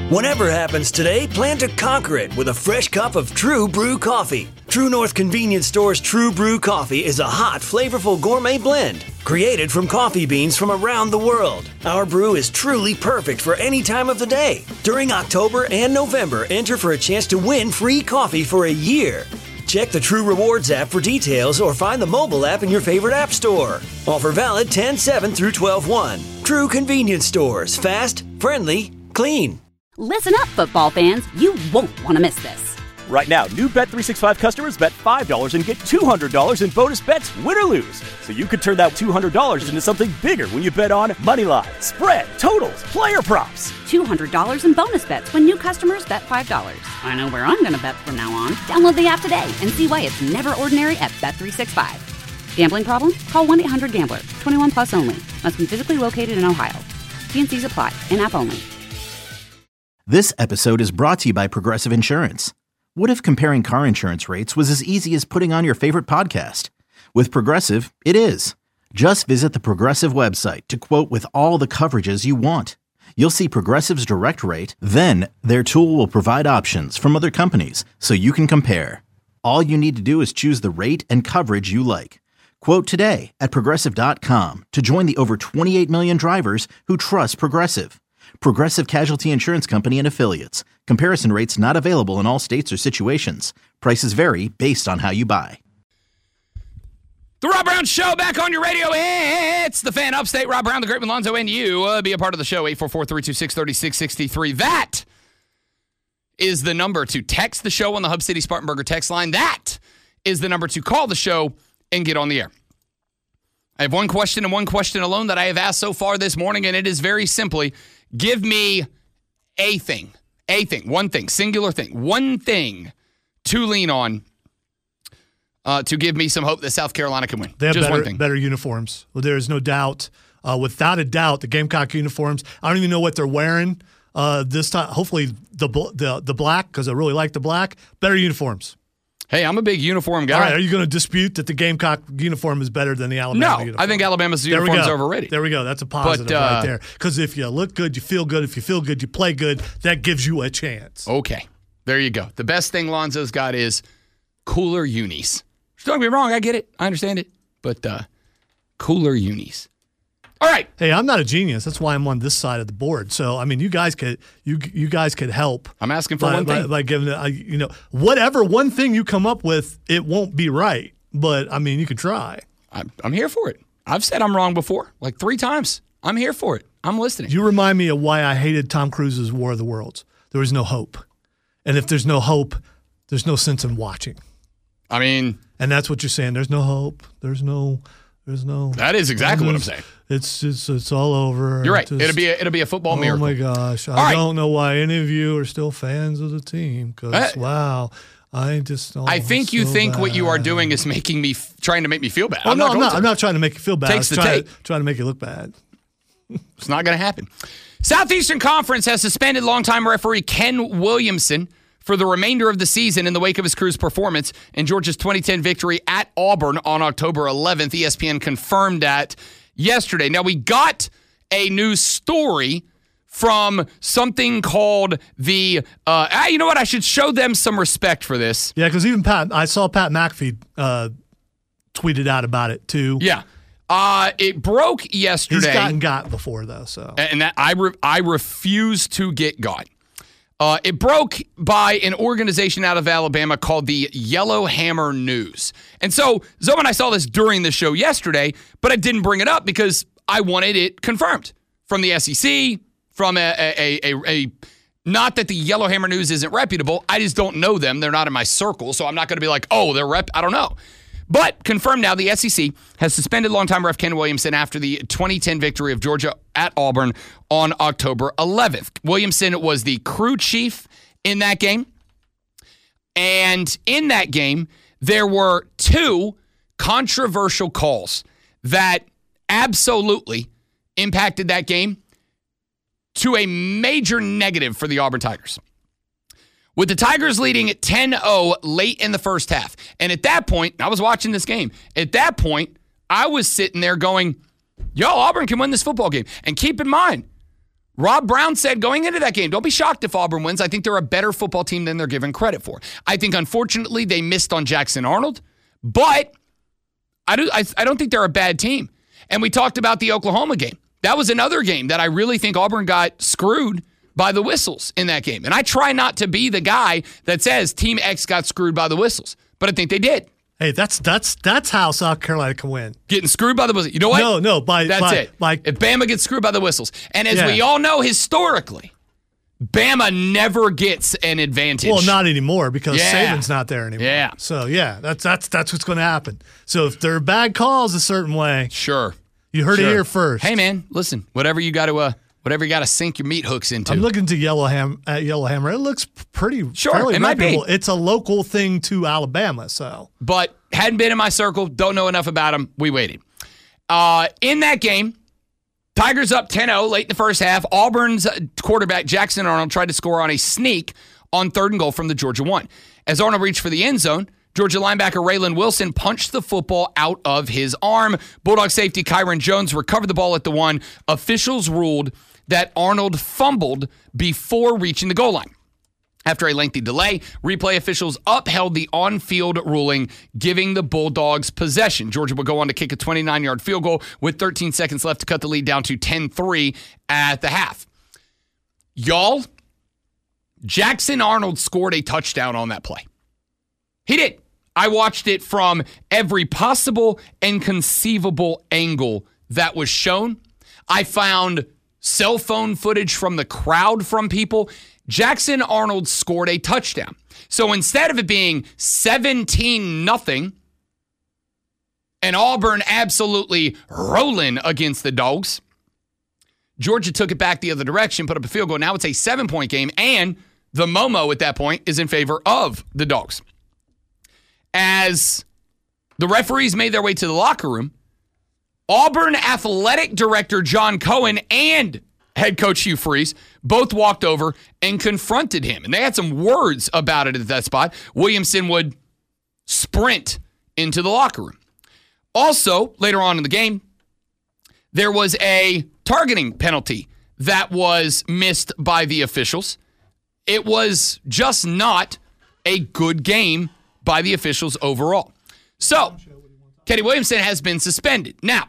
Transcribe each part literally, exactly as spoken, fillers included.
Whatever happens today, plan to conquer it with a fresh cup of True Brew coffee. True North Convenience Store's True Brew coffee is a hot, flavorful gourmet blend created from coffee beans from around the world. Our brew is truly perfect for any time of the day. During October and November, enter for a chance to win free coffee for a year. Check the True Rewards app for details or find the mobile app in your favorite app store. Offer valid ten seven through twelve one. True Convenience Stores. Fast, friendly, clean. Listen up, football fans. You won't want to miss this. Right now, new Bet three sixty-five customers bet five dollars and get two hundred dollars in bonus bets, win or lose. So you could turn that two hundred dollars into something bigger when you bet on moneyline, spread, totals, player props. two hundred dollars in bonus bets when new customers bet five dollars. I know where I'm going to bet from now on. Download the app today and see why it's never ordinary at Bet three sixty-five. Gambling problem? Call one eight hundred gambler. twenty-one plus only. Must be physically located in Ohio. T and C's apply. In-app only. This episode is brought to you by Progressive Insurance. What if comparing car insurance rates was as easy as putting on your favorite podcast? With Progressive, it is. Just visit the Progressive website to quote with all the coverages you want. You'll see Progressive's direct rate, then their tool will provide options from other companies so you can compare. All you need to do is choose the rate and coverage you like. Quote today at Progressive dot com to join the over twenty-eight million drivers who trust Progressive. Progressive Casualty Insurance Company and Affiliates. Comparison rates not available in all states or situations. Prices vary based on how you buy. The Rob Brown Show back on your radio. It's the Fan Upstate. Rob Brown, the Great Malonzo, and you. Uh, be a part of the show. eight four four, three two six, three six six three. That is the number to text the show on the Hub City Spartanburger text line. That is the number to call the show and get on the air. I have one question and one question alone that I have asked so far this morning, and it is very simply, give me a thing, a thing, one thing, singular thing, one thing to lean on uh, to give me some hope that South Carolina can win. They have Just better, one thing. better uniforms. Well, there is no doubt. Uh, without a doubt, the Gamecock uniforms, I don't even know what they're wearing uh, this time. Hopefully the the, the black, because I really like the black. Better uniforms. Hey, I'm a big uniform guy. All right, are you going to dispute that the Gamecock uniform is better than the Alabama no, uniform? No, I think Alabama's uniform is overrated. There we go. That's a positive but, uh, right there. Because if you look good, you feel good. If you feel good, you play good. That gives you a chance. Okay, there you go. The best thing Lonzo's got is cooler unis. Don't get me wrong, I get it. I understand it. But uh, cooler unis. All right. Hey, I'm not a genius. That's why I'm on this side of the board. So, I mean, you guys could you you guys could help. I'm asking for by, one thing. By, by giving, uh, you know, whatever one thing you come up with, it won't be right. But, I mean, you could try. I'm, I'm here for it. I've said I'm wrong before, like three times. I'm here for it. I'm listening. You remind me of why I hated Tom Cruise's War of the Worlds. There was no hope. And if there's no hope, there's no sense in watching. I mean. And that's what you're saying. There's no hope. There's no. There's no. That is exactly what I'm saying. It's just it's all over. You're right. Just, it'll be a, it'll be a football oh miracle. Oh my gosh! I all don't right. know why any of you are still fans of the team. Because uh, wow, I just. Oh, I think you so think bad. what you are doing is making me f- trying to make me feel bad. Oh, I'm no, not I'm not. to. I'm not trying to make you feel bad. Takes the trying, tape. trying to make you look bad. It's not going to happen. Southeastern Conference has suspended longtime referee Ken Williamson for the remainder of the season in the wake of his crew's performance in Georgia's twenty ten victory at Auburn on October eleventh. E S P N confirmed that yesterday. Now, we got a news story from something called the, uh, ah, you know what? I should show them some respect for this. Yeah, because even Pat, I saw Pat McAfee uh, tweeted out about it too. Yeah. Uh, it broke yesterday. He's gotten got before, though. So, And that I, re- I refuse to get got. Uh, it broke by an organization out of Alabama called the Yellowhammer News. And so Zoe and I saw this during the show yesterday, but I didn't bring it up because I wanted it confirmed from the S E C, from a, a, a, a not that the Yellowhammer News isn't reputable. I just don't know them. They're not in my circle, so I'm not going to be like, oh, they're rep. I don't know. But confirmed now, the S E C has suspended longtime ref Ken Williamson after the twenty ten victory of Georgia at Auburn on October eleventh. Williamson was the crew chief in that game. And in that game, there were two controversial calls that absolutely impacted that game to a major negative for the Auburn Tigers. With the Tigers leading at ten oh late in the first half. And at that point, I was watching this game. At that point, I was sitting there going, yo, Auburn can win this football game. And keep in mind, Rob Brown said going into that game, don't be shocked if Auburn wins. I think they're a better football team than they're given credit for. I think, unfortunately, they missed on Jackson Arnold, but I, do, I, I don't think they're a bad team. And we talked about the Oklahoma game. That was another game that I really think Auburn got screwed by the whistles in that game. And I try not to be the guy that says Team X got screwed by the whistles, but I think they did. Hey, that's that's that's how South Carolina can win. Getting screwed by the whistles. You know what? No, no, by that's by, it. By, if Bama gets screwed by the whistles, and as yeah. we all know historically, Bama never gets an advantage. Well, not anymore because yeah. Saban's not there anymore. Yeah. So yeah, that's that's that's what's going to happen. So if there are bad calls a certain way, sure, you heard sure. it here first. Hey man, listen, whatever you got to uh, whatever you got to sink your meat hooks into. I'm looking to Yellowham at Yellowhammer. It looks pretty sure. fairly It might be. It's a local thing to Alabama, so but. Hadn't been in my circle. Don't know enough about him. We waited. Uh, in that game, Tigers up ten oh late in the first half. Auburn's quarterback, Jackson Arnold, tried to score on a sneak on third and goal from the Georgia one. As Arnold reached for the end zone, Georgia linebacker Raylan Wilson punched the football out of his arm. Bulldog safety Kyron Jones recovered the ball at the one. Officials ruled that Arnold fumbled before reaching the goal line. After a lengthy delay, replay officials upheld the on-field ruling, giving the Bulldogs possession. Georgia would go on to kick a twenty-nine-yard field goal with thirteen seconds left to cut the lead down to ten three at the half. Y'all, Jackson Arnold scored a touchdown on that play. He did. I watched it from every possible and conceivable angle that was shown. I found cell phone footage from the crowd from people. Jackson Arnold scored a touchdown. So instead of it being seventeen nothing and Auburn absolutely rolling against the Dogs, Georgia took it back the other direction, put up a field goal. Now it's a seven-point game, and the Momo at that point is in favor of the Dogs. As the referees made their way to the locker room, Auburn athletic director John Cohen and head coach Hugh Freeze both walked over and confronted him. And they had some words about it at that spot. Williamson would sprint into the locker room. Also, later on in the game, there was a targeting penalty that was missed by the officials. It was just not a good game by the officials overall. So, Kenny Williamson has been suspended. Now,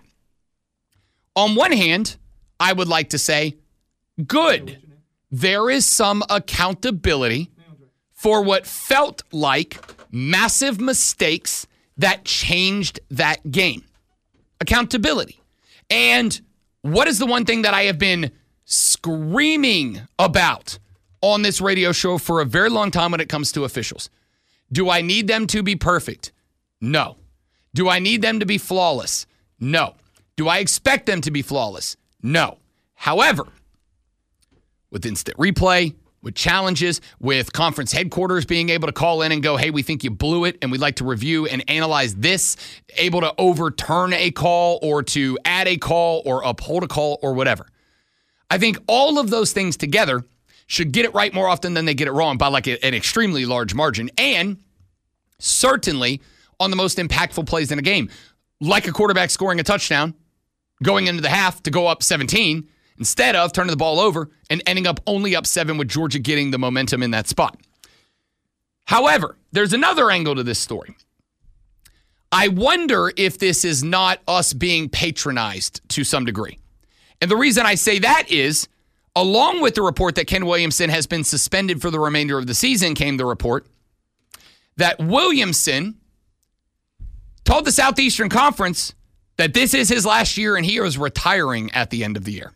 on one hand, I would like to say, good. There is some accountability for what felt like massive mistakes that changed that game. Accountability. And what is the one thing that I have been screaming about on this radio show for a very long time when it comes to officials? Do I need them to be perfect? No. Do I need them to be flawless? No. Do I expect them to be flawless? No. However, with instant replay, with challenges, with conference headquarters being able to call in and go, hey, we think you blew it, and we'd like to review and analyze this, able to overturn a call or to add a call or uphold a call or whatever. I think all of those things together should get it right more often than they get it wrong by like an extremely large margin, and certainly on the most impactful plays in a game, like a quarterback scoring a touchdown, going into the half to go up seventeen, instead of turning the ball over and ending up only up seven with Georgia getting the momentum in that spot. However, there's another angle to this story. I wonder if this is not us being patronized to some degree. And the reason I say that is, along with the report that Ken Williamson has been suspended for the remainder of the season, came the report that Williamson told the Southeastern Conference that this is his last year and he is retiring at the end of the year.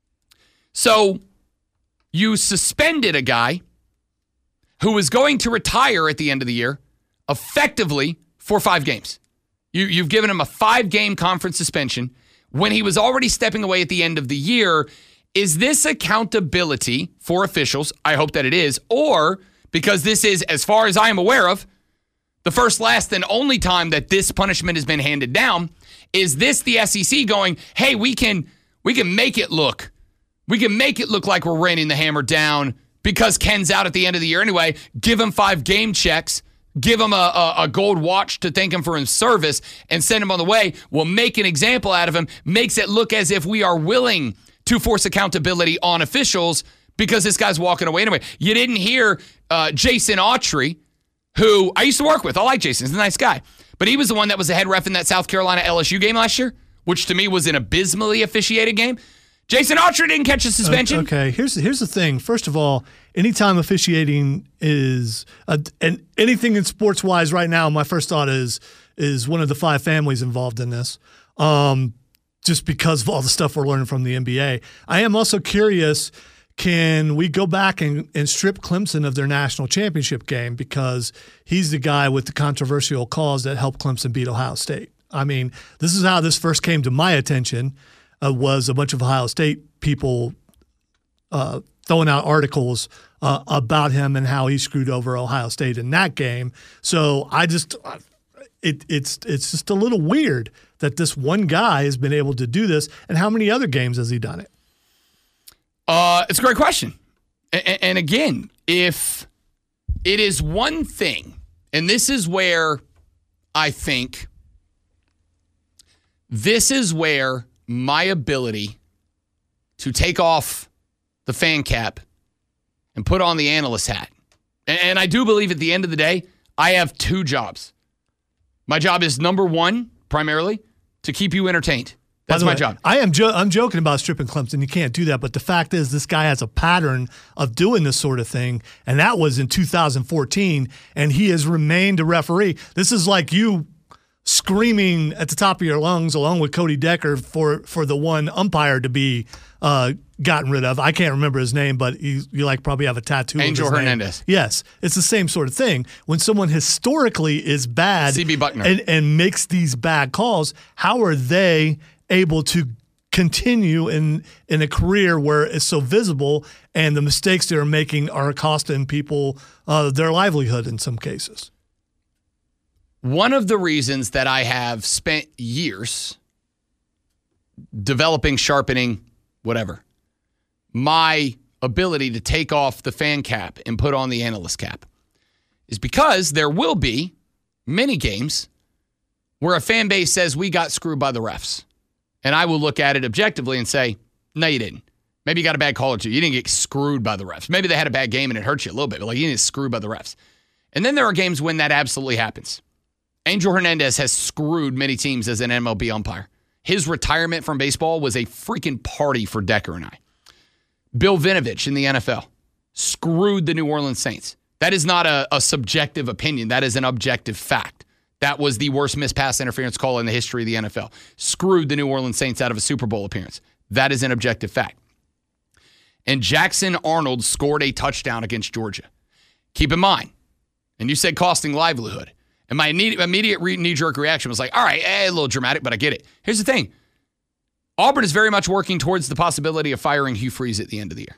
So you suspended a guy who was going to retire at the end of the year effectively for five games. You, you've given him a five-game conference suspension when he was already stepping away at the end of the year. Is this accountability for officials? I hope that it is. Or, because this is, as far as I am aware of, the first, last, and only time that this punishment has been handed down, is this the S E C going, hey, we can we can make it look We can make it look like we're raining the hammer down because Ken's out at the end of the year anyway. Give him five game checks. Give him a, a, a gold watch to thank him for his service and send him on the way. We'll make an example out of him. Makes it look as if we are willing to force accountability on officials because this guy's walking away anyway. You didn't hear uh, Jason Autry, who I used to work with. I like Jason. He's a nice guy. But he was the one that was the head ref in that South Carolina L S U game last year, which to me was an abysmally officiated game. Jason Autry didn't catch a suspension. Okay, here's here's the thing. First of all, anytime officiating is uh, and anything in sports wise right now, my first thought is is one of the five families involved in this. Um, just because of all the stuff we're learning from the N B A. I am also curious, can we go back and, and strip Clemson of their national championship game because he's the guy with the controversial calls that helped Clemson beat Ohio State? I mean, this is how this first came to my attention. Uh, was a bunch of Ohio State people uh, throwing out articles uh, about him and how he screwed over Ohio State in that game. So I just, it, it's it's just a little weird that this one guy has been able to do this. And how many other games has he done it? Uh, it's a great question. And, and again, if it is one thing, and this is where I think this is where my ability to take off the fan cap and put on the analyst hat. And, and I do believe at the end of the day, I have two jobs. My job is number one, primarily, to keep you entertained. That's my way, job. I am jo- I'm joking about stripping Clemson. You can't do that. But the fact is, this guy has a pattern of doing this sort of thing, and that was in two thousand fourteen, and he has remained a referee. This is like you screaming at the top of your lungs along with Cody Decker for, for the one umpire to be uh, gotten rid of. I can't remember his name, but you, you like probably have a tattoo Angel of his Hernandez. Name. Yes. It's the same sort of thing. When someone historically is bad C B Buckner. And, and makes these bad calls, how are they able to continue in in a career where it's so visible and the mistakes they're making are costing people uh, their livelihood in some cases? One of the reasons that I have spent years developing, sharpening, whatever, my ability to take off the fan cap and put on the analyst cap is because there will be many games where a fan base says we got screwed by the refs. And I will look at it objectively and say, no, you didn't. Maybe you got a bad call or two. You didn't get screwed by the refs. Maybe they had a bad game and it hurt you a little bit, but like you didn't get screwed by the refs. And then there are games when that absolutely happens. Angel Hernandez has screwed many teams as an M L B umpire. His retirement from baseball was a freaking party for Decker and I. Bill Vinovich in the N F L screwed the New Orleans Saints. That is not a, a subjective opinion. That is an objective fact. That was the worst missed pass interference call in the history of the N F L. Screwed the New Orleans Saints out of a Super Bowl appearance. That is an objective fact. And Jackson Arnold scored a touchdown against Georgia. Keep in mind, and you said costing livelihood. And my immediate knee-jerk reaction was like, all right, eh, a little dramatic, but I get it. Here's the thing. Auburn is very much working towards the possibility of firing Hugh Freeze at the end of the year.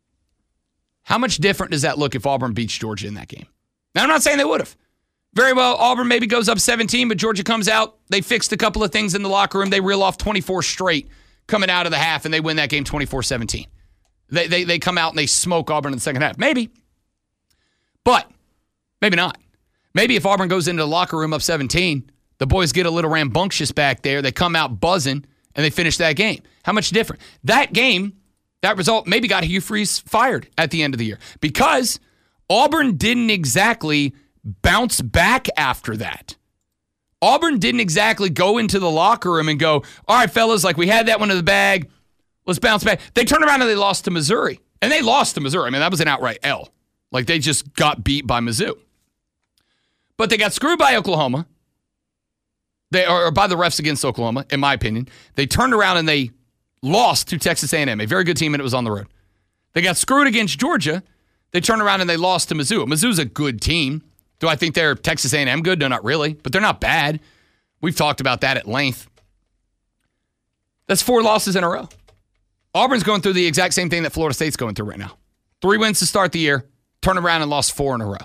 How much different does that look if Auburn beats Georgia in that game? Now, I'm not saying they would have. Very well, Auburn maybe goes up seventeen, but Georgia comes out. They fixed a couple of things in the locker room. They reel off twenty-four straight coming out of the half, and they win that game twenty-four seventeen. They, they, they come out and they smoke Auburn in the second half. Maybe. But maybe not. Maybe if Auburn goes into the locker room up seventeen, the boys get a little rambunctious back there. They come out buzzing, and they finish that game. How much different? That game, that result, maybe got Hugh Freeze fired at the end of the year because Auburn didn't exactly bounce back after that. Auburn didn't exactly go into the locker room and go, all right, fellas, like we had that one in the bag. Let's bounce back. They turned around and they lost to Missouri. And they lost to Missouri. I mean, that was an outright L. Like they just got beat by Mizzou. But they got screwed by Oklahoma. They or by the refs against Oklahoma, in my opinion. They turned around and they lost to Texas A and M, a very good team, and it was on the road. They got screwed against Georgia. They turned around and they lost to Mizzou. Mizzou's a good team. Do I think they're Texas A and M good? No, not really, but they're not bad. We've talked about that at length. That's four losses in a row. Auburn's going through the exact same thing that Florida State's going through right now. Three wins to start the year, turned around and lost four in a row.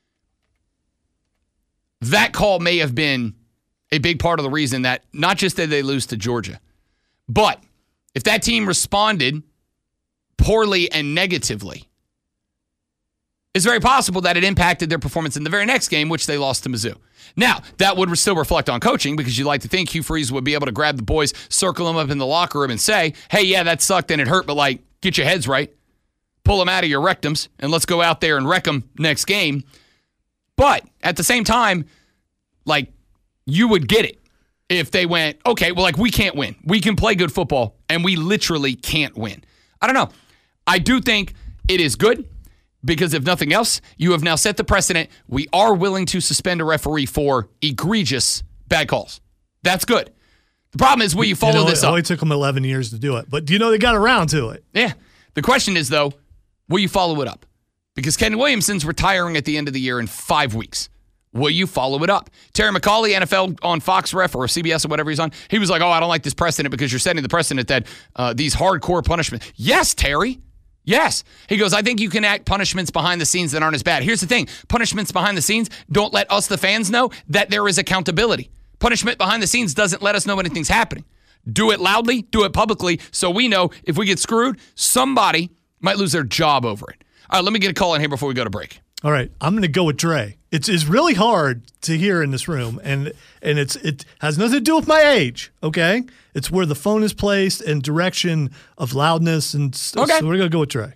That call may have been a big part of the reason that not just did they lose to Georgia, but if that team responded poorly and negatively, it's very possible that it impacted their performance in the very next game, which they lost to Mizzou. Now, that would still reflect on coaching because you'd like to think Hugh Freeze would be able to grab the boys, circle them up in the locker room and say, hey, yeah, that sucked and it hurt, but like, get your heads right. Pull them out of your rectums and let's go out there and wreck them next game. But at the same time, like, you would get it if they went, okay, well, like, we can't win. We can play good football and we literally can't win. I don't know. I do think it is good. Because if nothing else, you have now set the precedent. We are willing to suspend a referee for egregious bad calls. That's good. The problem is, will you follow you know, this it up? only took them eleven years to do it. But do you know they got around to it? Yeah. The question is, though, will you follow it up? Because Ken Williamson's retiring at the end of the year in five weeks. Will you follow it up? Terry McAuley, N F L on Fox Ref or C B S or whatever he's on, he was like, oh, I don't like this precedent because you're setting the precedent that uh, these hardcore punishments. Yes, Terry. Yes. He goes, I think you can act punishments behind the scenes that aren't as bad. Here's the thing. Punishments behind the scenes don't let us, the fans, know that there is accountability. Punishment behind the scenes doesn't let us know anything's happening. Do it loudly, do it publicly, so we know if we get screwed, somebody might lose their job over it. All right, let me get a call in here before we go to break. All right, I'm going to go with Dre. It's it's really hard to hear in this room, and and it's it has nothing to do with my age, okay? It's where the phone is placed and direction of loudness, and st- okay. So we're going to go with Dre.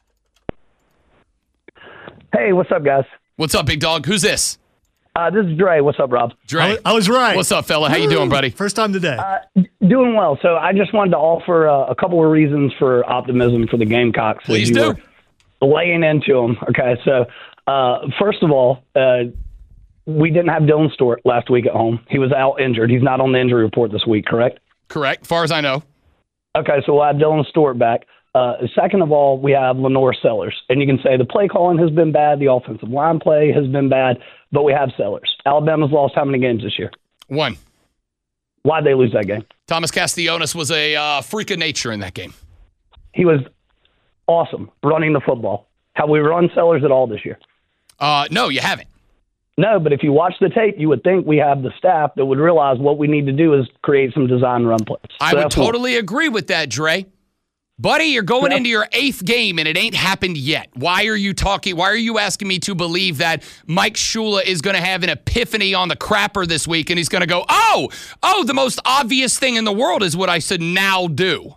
Hey, what's up, guys? What's up, big dog? Who's this? Uh, this is Dre. What's up, Rob? Dre. I, I was right. What's up, fella? How you doing, buddy? First time today. Uh, doing well. So I just wanted to offer uh, a couple of reasons for optimism for the Gamecocks. Please you do. were laying into them. Okay, so uh, first of all, uh, we didn't have Dylan Stewart last week at home. He was out injured. He's not on the injury report this week, correct? Correct, far as I know. Okay, so we'll have Dylan Stewart back. Uh, second of all, we have Lenore Sellers. And you can say the play calling has been bad, the offensive line play has been bad, but we have Sellers. Alabama's lost how many games this year? One. Why'd they lose that game? Thomas Castellanos was a uh, freak of nature in that game. He was awesome running the football. Have we run Sellers at all this year? Uh, no, you haven't. No, but if you watch the tape, you would think we have the staff that would realize what we need to do is create some design run plays. So I would totally agree with that, Dre. Buddy, you're going Yeah. into your eighth game and it ain't happened yet. Why are you talking? Why are you asking me to believe that Mike Shula is going to have an epiphany on the crapper this week and he's going to go, oh, oh, the most obvious thing in the world is what I should now do?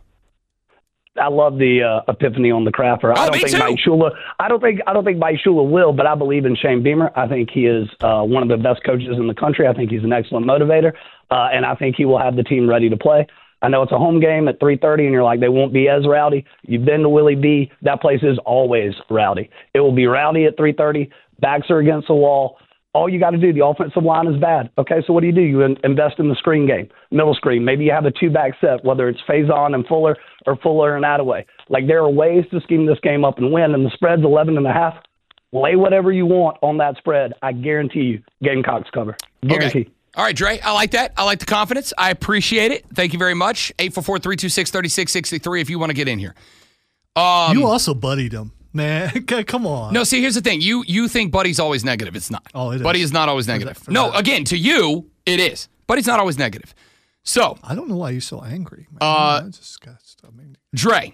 I love the uh, epiphany on the crapper. Oh, I don't me think too. Mike Shula. I don't think. I don't think Mike Shula will, but I believe in Shane Beamer. I think he is uh, one of the best coaches in the country. I think he's an excellent motivator, uh, and I think he will have the team ready to play. I know it's a home game at three thirty, and you're like, they won't be as rowdy. You've been to Willie B. That place is always rowdy. It will be rowdy at three thirty. Backs are against the wall. All you got to do, the offensive line is bad. Okay, so what do you do? You in- invest in the screen game, middle screen. Maybe you have a two-back set, whether it's Faison and Fuller or Fuller and Attaway. Like, there are ways to scheme this game up and win, and the spread's eleven and a half. Lay whatever you want on that spread. I guarantee you, Gamecocks cover. Guarantee. Okay. All right, Dre, I like that. I like the confidence. I appreciate it. Thank you very much. eight four four, three two six, three six six three if you want to get in here. Um, you also buddied him, man. Come on. No, see, here's the thing. You you think Buddy's always negative. It's not. Oh, it is. Buddy is not always For negative. that- for no, that. again, to you, it is. Buddy's not always negative. So, I don't know why you're so angry. Man. Uh, I just got I mean, Dre,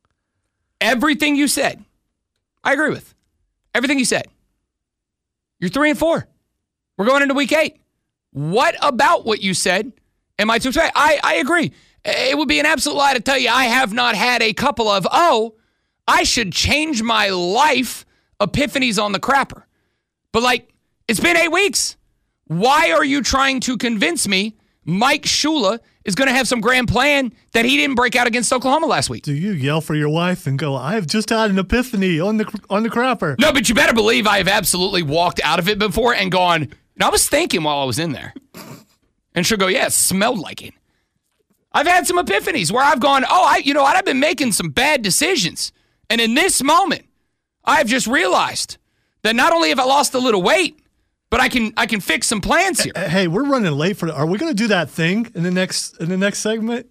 everything you said, I agree with. Everything you said. You're three and four. We're going into week eight. What about what you said am I to say? I, I agree. It would be an absolute lie to tell you I have not had a couple of, oh, I should change my life epiphanies on the crapper. But, like, it's been eight weeks. Why are you trying to convince me Mike Shula is going to have some grand plan that he didn't break out against Oklahoma last week? do you yell for your wife and go, I've just had an epiphany on the on the crapper? No, but you better believe I have absolutely walked out of it before and gone, and I was thinking while I was in there. And she'll go, yeah, it smelled like it. I've had some epiphanies where I've gone, oh, I, you know what? I've been making some bad decisions. And in this moment, I've just realized that not only have I lost a little weight, but I can I can fix some plans here. Hey, we're running late for. Are we going to do that thing in the next in the next segment?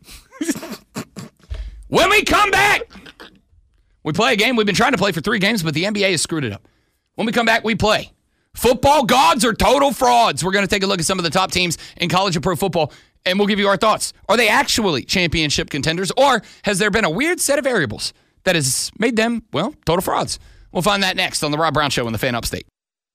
When we come back, we play a game we've been trying to play for three games, but the N B A has screwed it up. When we come back, we play. Football gods are total frauds. We're going to take a look at some of the top teams in college and pro football, and we'll give you our thoughts. Are they actually championship contenders, or has there been a weird set of variables that has made them, well, total frauds? We'll find that next on the Rob Brown Show on the Fan Upstate.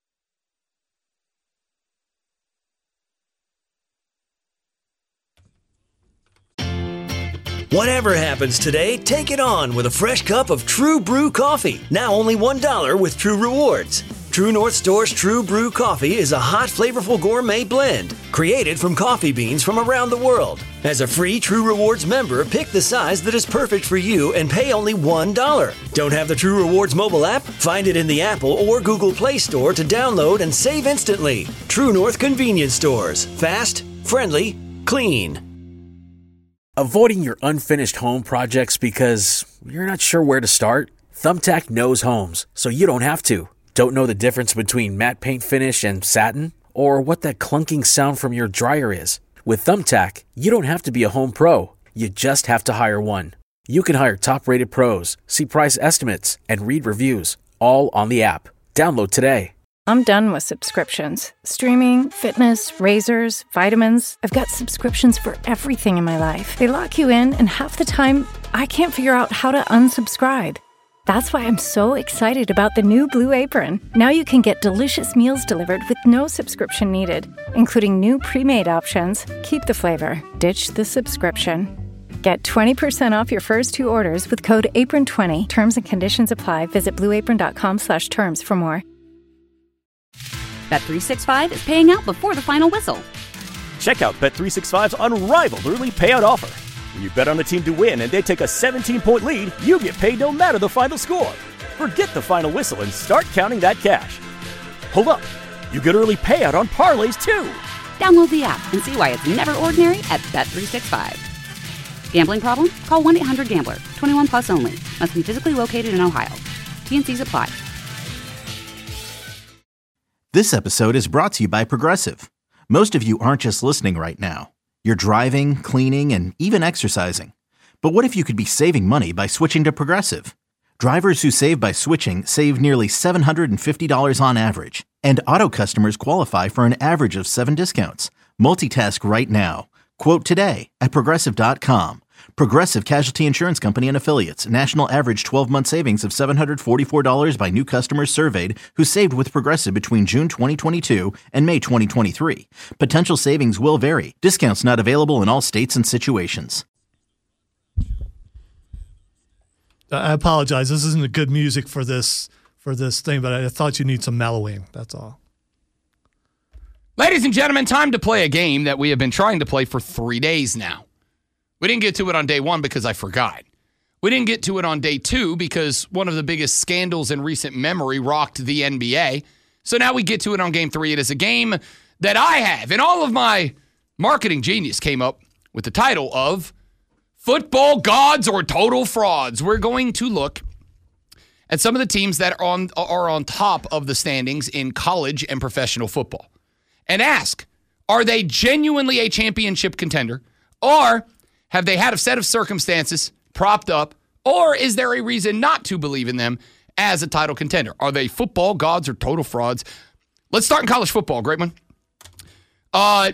Whatever happens today, take it on with a fresh cup of True Brew Coffee. Now only one dollar with True Rewards. True North Store's True Brew Coffee is a hot, flavorful gourmet blend created from coffee beans from around the world. As a free True Rewards member, pick the size that is perfect for you and pay only one dollar. Don't have the True Rewards mobile app? Find it in the Apple or Google Play Store to download and save instantly. True North Convenience Stores. Fast, friendly, clean. Avoiding your unfinished home projects because you're not sure where to start? Thumbtack knows homes, so you don't have to. Don't know the difference between matte paint finish and satin? Or what that clunking sound from your dryer is? With Thumbtack, you don't have to be a home pro. You just have to hire one. You can hire top-rated pros, see price estimates, and read reviews, all on the app. Download today. I'm done with subscriptions. Streaming, fitness, razors, vitamins. I've got subscriptions for everything in my life. They lock you in, and half the time, I can't figure out how to unsubscribe. That's why I'm so excited about the new Blue Apron. Now you can get delicious meals delivered with no subscription needed, including new pre-made options. Keep the flavor, ditch the subscription. Get twenty percent off your first two orders with code apron twenty. Terms and conditions apply. Visit blueapron.com slash terms for more. Bet three sixty-five is paying out before the final whistle. Check out Bet three sixty-five's unrivaled early payout offer. When you bet on a team to win and they take a seventeen-point lead, you get paid no matter the final score. Forget the final whistle and start counting that cash. Hold up. You get early payout on parlays, too. Download the app and see why it's never ordinary at Bet three sixty-five. Gambling problem? Call one eight hundred gambler. twenty-one plus only. Must be physically located in Ohio. T and C's apply. This episode is brought to you by Progressive. Most of you aren't just listening right now. You're driving, cleaning, and even exercising. But what if you could be saving money by switching to Progressive? Drivers who save by switching save nearly seven hundred fifty dollars on average. And auto customers qualify for an average of seven discounts. Multitask right now. Quote today at Progressive dot com. Progressive Casualty Insurance Company and Affiliates. National average twelve-month savings of seven hundred forty-four dollars by new customers surveyed who saved with Progressive between June twenty twenty-two and May twenty twenty-three. Potential savings will vary. Discounts not available in all states and situations. I apologize. This isn't a good music for this for this thing, but I thought you need some mellowing. That's all. Ladies and gentlemen, time to play a game that we have been trying to play for three days now. We didn't get to it on day one because I forgot. We didn't get to it on day two because one of the biggest scandals in recent memory rocked the N B A. So now we get to it on game three. It is a game that I have, and all of my marketing genius came up with the title of Football Gods or Total Frauds. We're going to look at some of the teams that are on, are on top of the standings in college and professional football and ask, are they genuinely a championship contender, or have they had a set of circumstances propped up, or is there a reason not to believe in them as a title contender? Are they football gods or total frauds? Let's start in college football. Great one. Uh,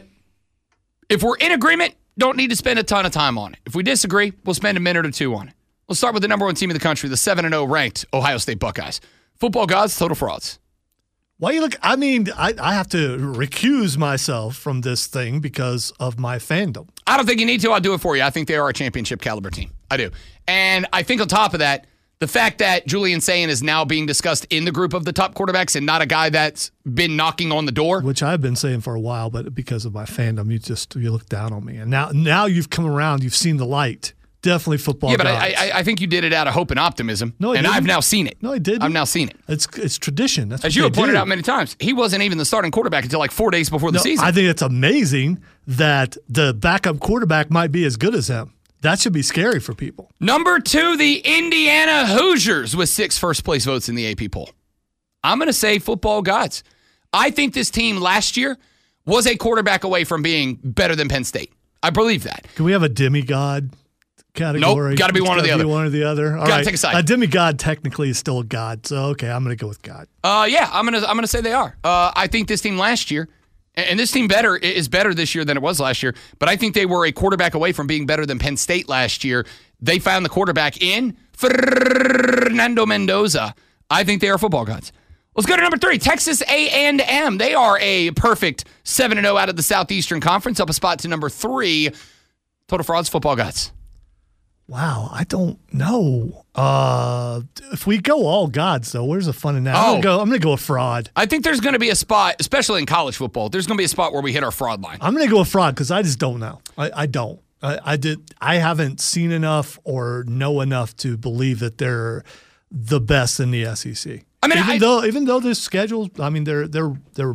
if we're in agreement, don't need to spend a ton of time on it. If we disagree, we'll spend a minute or two on it. Let's start with the number one team in the country, the seven and oh ranked Ohio State Buckeyes. Football gods, total frauds. Why you look? I mean, I, I have to recuse myself from this thing because of my fandom. I don't think you need to. I'll do it for you. I think they are a championship caliber team. I do. And I think on top of that, the fact that Julian Sayin is now being discussed in the group of the top quarterbacks and not a guy that's been knocking on the door. Which I've been saying for a while, but because of my fandom, you just you look down on me. And now now you've come around. You've seen the light. Definitely football. Yeah, but gods. I, I I think you did it out of hope and optimism. No, I and didn't. I've now seen it. No, I didn't. I've now seen it. It's it's tradition. That's As what you they have pointed do. out many times, he wasn't even the starting quarterback until like four days before the No, season. I think it's amazing that the backup quarterback might be as good as him. That should be scary for people. Number two, the Indiana Hoosiers with six first place votes in the A P poll. I'm going to say football gods. I think this team last year was a quarterback away from being better than Penn State. I believe that. Can we have a demigod category? Nope, gotta be It's one or the gotta be other. One or the other. All Gotta right. take a side. A demigod technically is still a god, so okay, I'm going to go with God. Uh, yeah, I'm gonna I'm gonna say they are. Uh, I think this team last year, and this team better is better this year than it was last year. But I think they were a quarterback away from being better than Penn State last year. They found the quarterback in Fernando Mendoza. I think they are football gods. Let's go to number three, Texas A and M. They are a perfect seven and oh out of the Southeastern Conference, up a spot to number three. Total frauds, football gods. Wow, I don't know. Uh, if we go all gods, though, where's the fun in that? Oh. I'm gonna go. I'm gonna go with fraud. I think there's going to be a spot, especially in college football. There's going to be a spot where we hit our fraud line. I'm gonna go with fraud because I just don't know. I, I don't. I, I did. I haven't seen enough or know enough to believe that they're the best in the S E C. I mean, even I, though even though their schedules, I mean, they're they're they're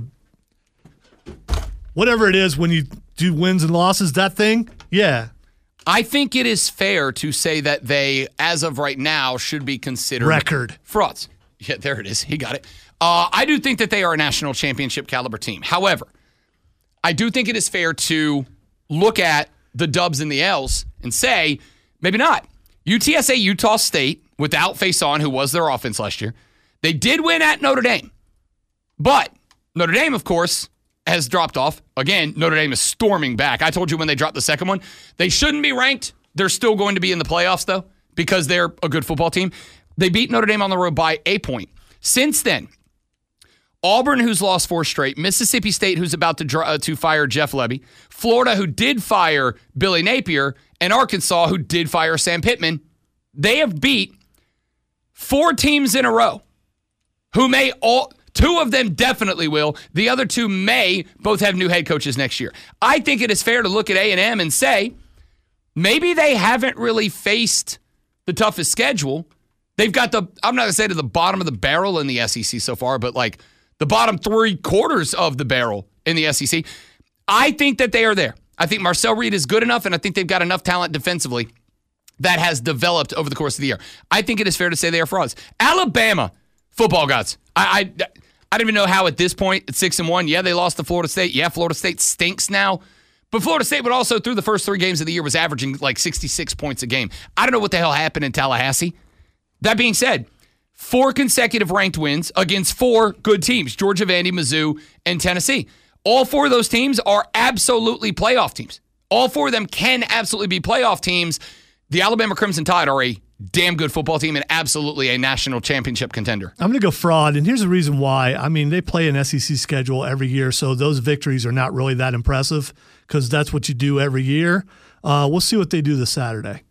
whatever it is when you do wins and losses. That thing, yeah. I think it is fair to say that they, as of right now, should be considered record frauds. Yeah, there it is. He got it. Uh, I do think that they are a national championship caliber team. However, I do think it is fair to look at the dubs and the L's and say, maybe not. U T S A, Utah State, without Faison, who was their offense last year, they did win at Notre Dame. But Notre Dame, of course, has dropped off. Again, Notre Dame is storming back. I told you when they dropped the second one, they shouldn't be ranked. They're still going to be in the playoffs, though, because they're a good football team. They beat Notre Dame on the road by a point. Since then, Auburn, who's lost four straight, Mississippi State, who's about to uh, to fire Jeff Lebby, Florida, who did fire Billy Napier, and Arkansas, who did fire Sam Pittman, they have beat four teams in a row who may all... Two of them definitely will. The other two may both have new head coaches next year. I think it is fair to look at A and M and say, maybe they haven't really faced the toughest schedule. They've got the, I'm not going to say to the bottom of the barrel in the S E C so far, but like the bottom three quarters of the barrel in the S E C. I think that they are there. I think Marcel Reed is good enough, and I think they've got enough talent defensively that has developed over the course of the year. I think it is fair to say they are frauds. Alabama, football gods. I, I I don't even know how at this point at six and one. Yeah, they lost to Florida State. Yeah, Florida State stinks now. But Florida State would also, through the first three games of the year, was averaging like sixty-six points a game. I don't know what the hell happened in Tallahassee. That being said, four consecutive ranked wins against four good teams, Georgia, Vandy, Mizzou, and Tennessee. All four of those teams are absolutely playoff teams. All four of them can absolutely be playoff teams. The Alabama Crimson Tide are a damn good football team and absolutely a national championship contender. I'm going to go fraud, and here's the reason why. I mean, they play an S E C schedule every year, so those victories are not really that impressive because that's what you do every year. Uh, we'll see what they do this Saturday.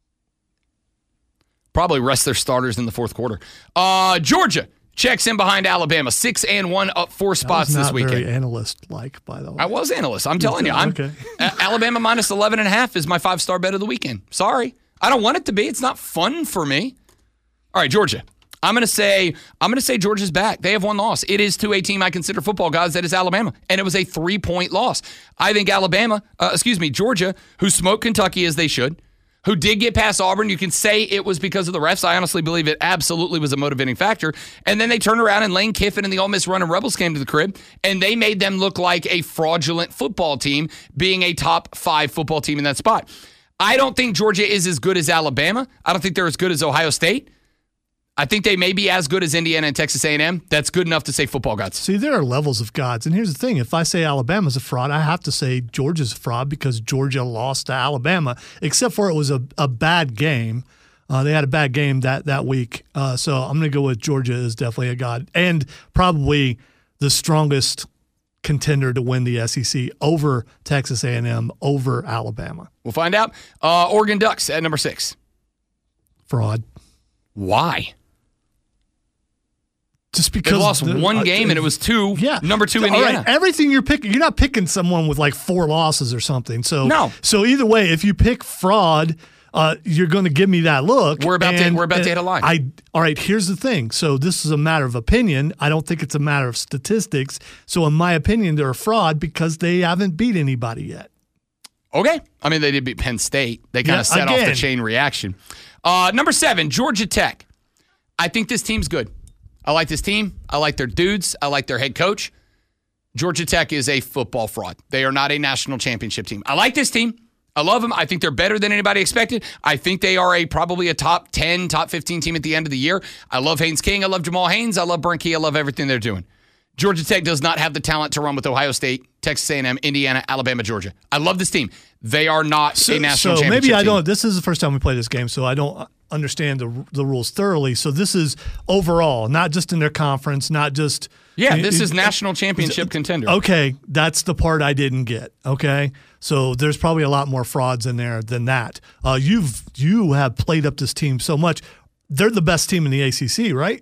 Probably rest their starters in the fourth quarter. Uh, Georgia checks in behind Alabama, six and one, up four spots that was this not weekend. Very analyst-like, by the way. I was analyst. I'm telling you, I'm okay. Alabama minus eleven and a half is my five-star bet of the weekend. Sorry. I don't want it to be. It's not fun for me. All right, Georgia. I'm going to say I'm going to say Georgia's back. They have one loss. It is to a team I consider football gods. That is Alabama, and it was a three-point loss. I think Alabama, uh, excuse me, Georgia, who smoked Kentucky as they should, who did get past Auburn. You can say it was because of the refs. I honestly believe it absolutely was a motivating factor. And then they turned around and Lane Kiffin and the Ole Miss Running Rebels came to the crib, and they made them look like a fraudulent football team, being a top five football team in that spot. I don't think Georgia is as good as Alabama. I don't think they're as good as Ohio State. I think they may be as good as Indiana and Texas A and M. That's good enough to say football gods. See, there are levels of gods. And here's the thing. If I say Alabama's a fraud, I have to say Georgia's a fraud because Georgia lost to Alabama, except for it was a, a bad game. Uh, they had a bad game that, that week. Uh, so I'm going to go with Georgia is definitely a god. And probably the strongest contender to win the S E C over Texas A and M, over Alabama. We'll find out. Uh, Oregon Ducks at number six. Fraud. Why? Just because they lost the, one uh, game and it was two. Yeah, number two All Indiana. Right, everything you're picking, you're not picking someone with like four losses or something. So no. So either way, if you pick fraud, uh, you're going to give me that look. We're about and, to we're about to hit a line. I all right. Here's the thing. So this is a matter of opinion. I don't think it's a matter of statistics. So in my opinion, they're a fraud because they haven't beat anybody yet. Okay. I mean, they did beat Penn State. They kind Yeah, of set again. off the chain reaction. Uh, number seven, Georgia Tech. I think this team's good. I like this team. I like their dudes. I like their head coach. Georgia Tech is a football fraud. They are not a national championship team. I like this team. I love them. I think they're better than anybody expected. I think they are a probably a top ten, top fifteen team at the end of the year. I love Haynes King. I love Jamal Haynes. I love Bernke. I love everything they're doing. Georgia Tech does not have the talent to run with Ohio State, Texas A and M, Indiana, Alabama, Georgia. I love this team. They are not So, a national so championship maybe I team. don't. This is the first time we play this game, so I don't. understand the the rules thoroughly. So this is overall, not just in their conference, not just yeah. This is national championship contender. Okay, that's the part I didn't get. Okay, so there's probably a lot more frauds in there than that. Uh, you've you have played up this team so much. They're the best team in the A C C, right?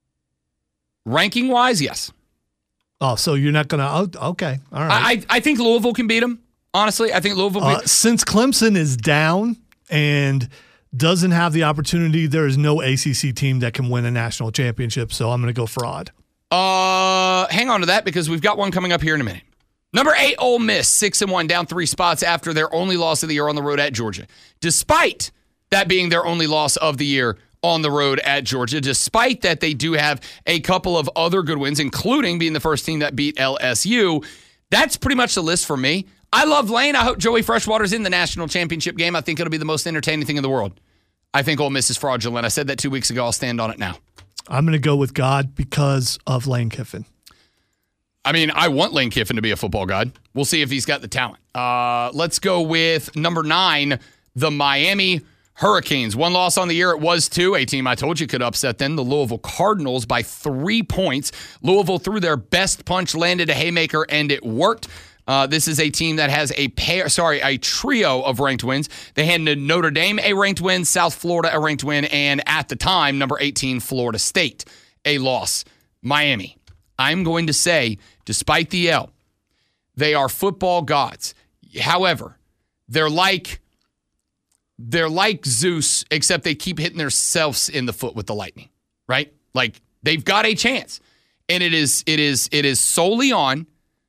Ranking wise, yes. Oh, so you're not going to oh, – okay, all right. I, I think Louisville can beat them, honestly. I think Louisville uh, – Since Clemson is down and doesn't have the opportunity, there is no A C C team that can win a national championship, so I'm going to go fraud. Uh, hang on to that because we've got one coming up here in a minute. Number eight, Ole Miss, six and one, down three spots after their only loss of the year on the road at Georgia. Despite that being their only loss of the year on the road at Georgia, despite that they do have a couple of other good wins, including being the first team that beat L S U. That's pretty much the list for me. I love Lane. I hope Joey Freshwater's in the national championship game. I think it'll be the most entertaining thing in the world. I think Ole Miss is fraudulent. I said that two weeks ago. I'll stand on it now. I'm going to go with God because of Lane Kiffin. I mean, I want Lane Kiffin to be a football god. We'll see if he's got the talent. Uh, let's go with number nine, the Miami Hurricanes. One loss on the year. It was two. A team I told you could upset them. The Louisville Cardinals by three points. Louisville threw their best punch, landed a haymaker, and it worked. Uh, this is a team that has a pair, sorry, a trio of ranked wins. They handed Notre Dame a ranked win, South Florida a ranked win, and at the time, number eighteen, Florida State, a loss. Miami. I'm going to say, despite the L, they are football gods. However, they're like they're like Zeus, except they keep hitting themselves in the foot with the lightning, right? Like they've got a chance, and it is it is it is solely on,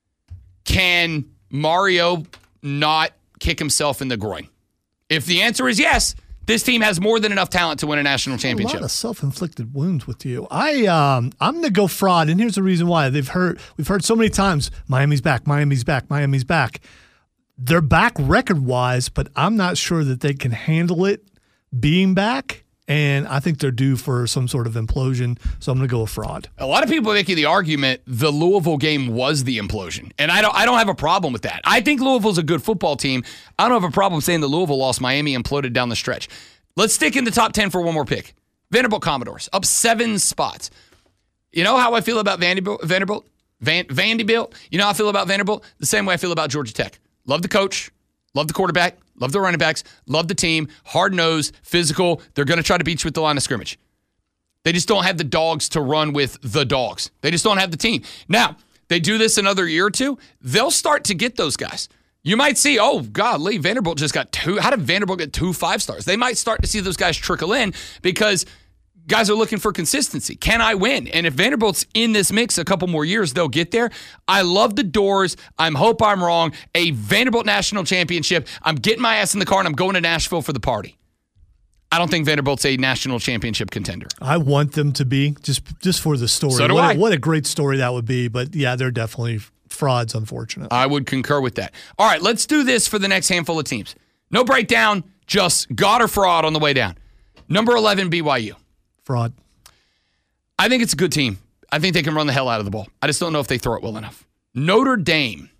can Mario not kick himself in the groin? If the answer is yes, this team has more than enough talent to win a national championship. A lot of self-inflicted wounds with you. I, um, I'm going to go fraud, and here's the reason why. They've heard, we've heard so many times, Miami's back, Miami's back, Miami's back. They're back record-wise, but I'm not sure that they can handle it being back, and I think they're due for some sort of implosion, so I'm going to go with fraud. A lot of people are making the argument the Louisville game was the implosion, and I don't I don't have a problem with that. I think Louisville's a good football team. I don't have a problem saying the Louisville lost. Miami imploded down the stretch. Let's stick in the top ten for one more pick. Vanderbilt Commodores, up seven spots. You know how I feel about Vanderbilt? Vanderbilt? Van, Vanderbilt? You know how I feel about Vanderbilt? The same way I feel about Georgia Tech. Love the coach, love the quarterback, love the running backs, love the team, hard-nosed, physical. They're going to try to beat you with the line of scrimmage. They just don't have the dogs to run with the dogs. They just don't have the team. Now, they do this another year or two, they'll start to get those guys. You might see, oh, God, Lee, Vanderbilt just got two. How did Vanderbilt get two five stars? They might start to see those guys trickle in because guys are looking for consistency. Can I win? And if Vanderbilt's in this mix a couple more years, they'll get there. I love the doors. I hope I'm wrong. A Vanderbilt national championship. I'm getting my ass in the car and I'm going to Nashville for the party. I don't think Vanderbilt's a national championship contender. I want them to be, just just for the story. So do what, I. A, what a great story that would be. But, yeah, they're definitely frauds, unfortunately. I would concur with that. All right, let's do this for the next handful of teams. No breakdown, just God or fraud on the way down. Number eleven, B Y U. Fraud. I think it's a good team. I think they can run the hell out of the ball. I just don't know if they throw it well enough. Notre Dame.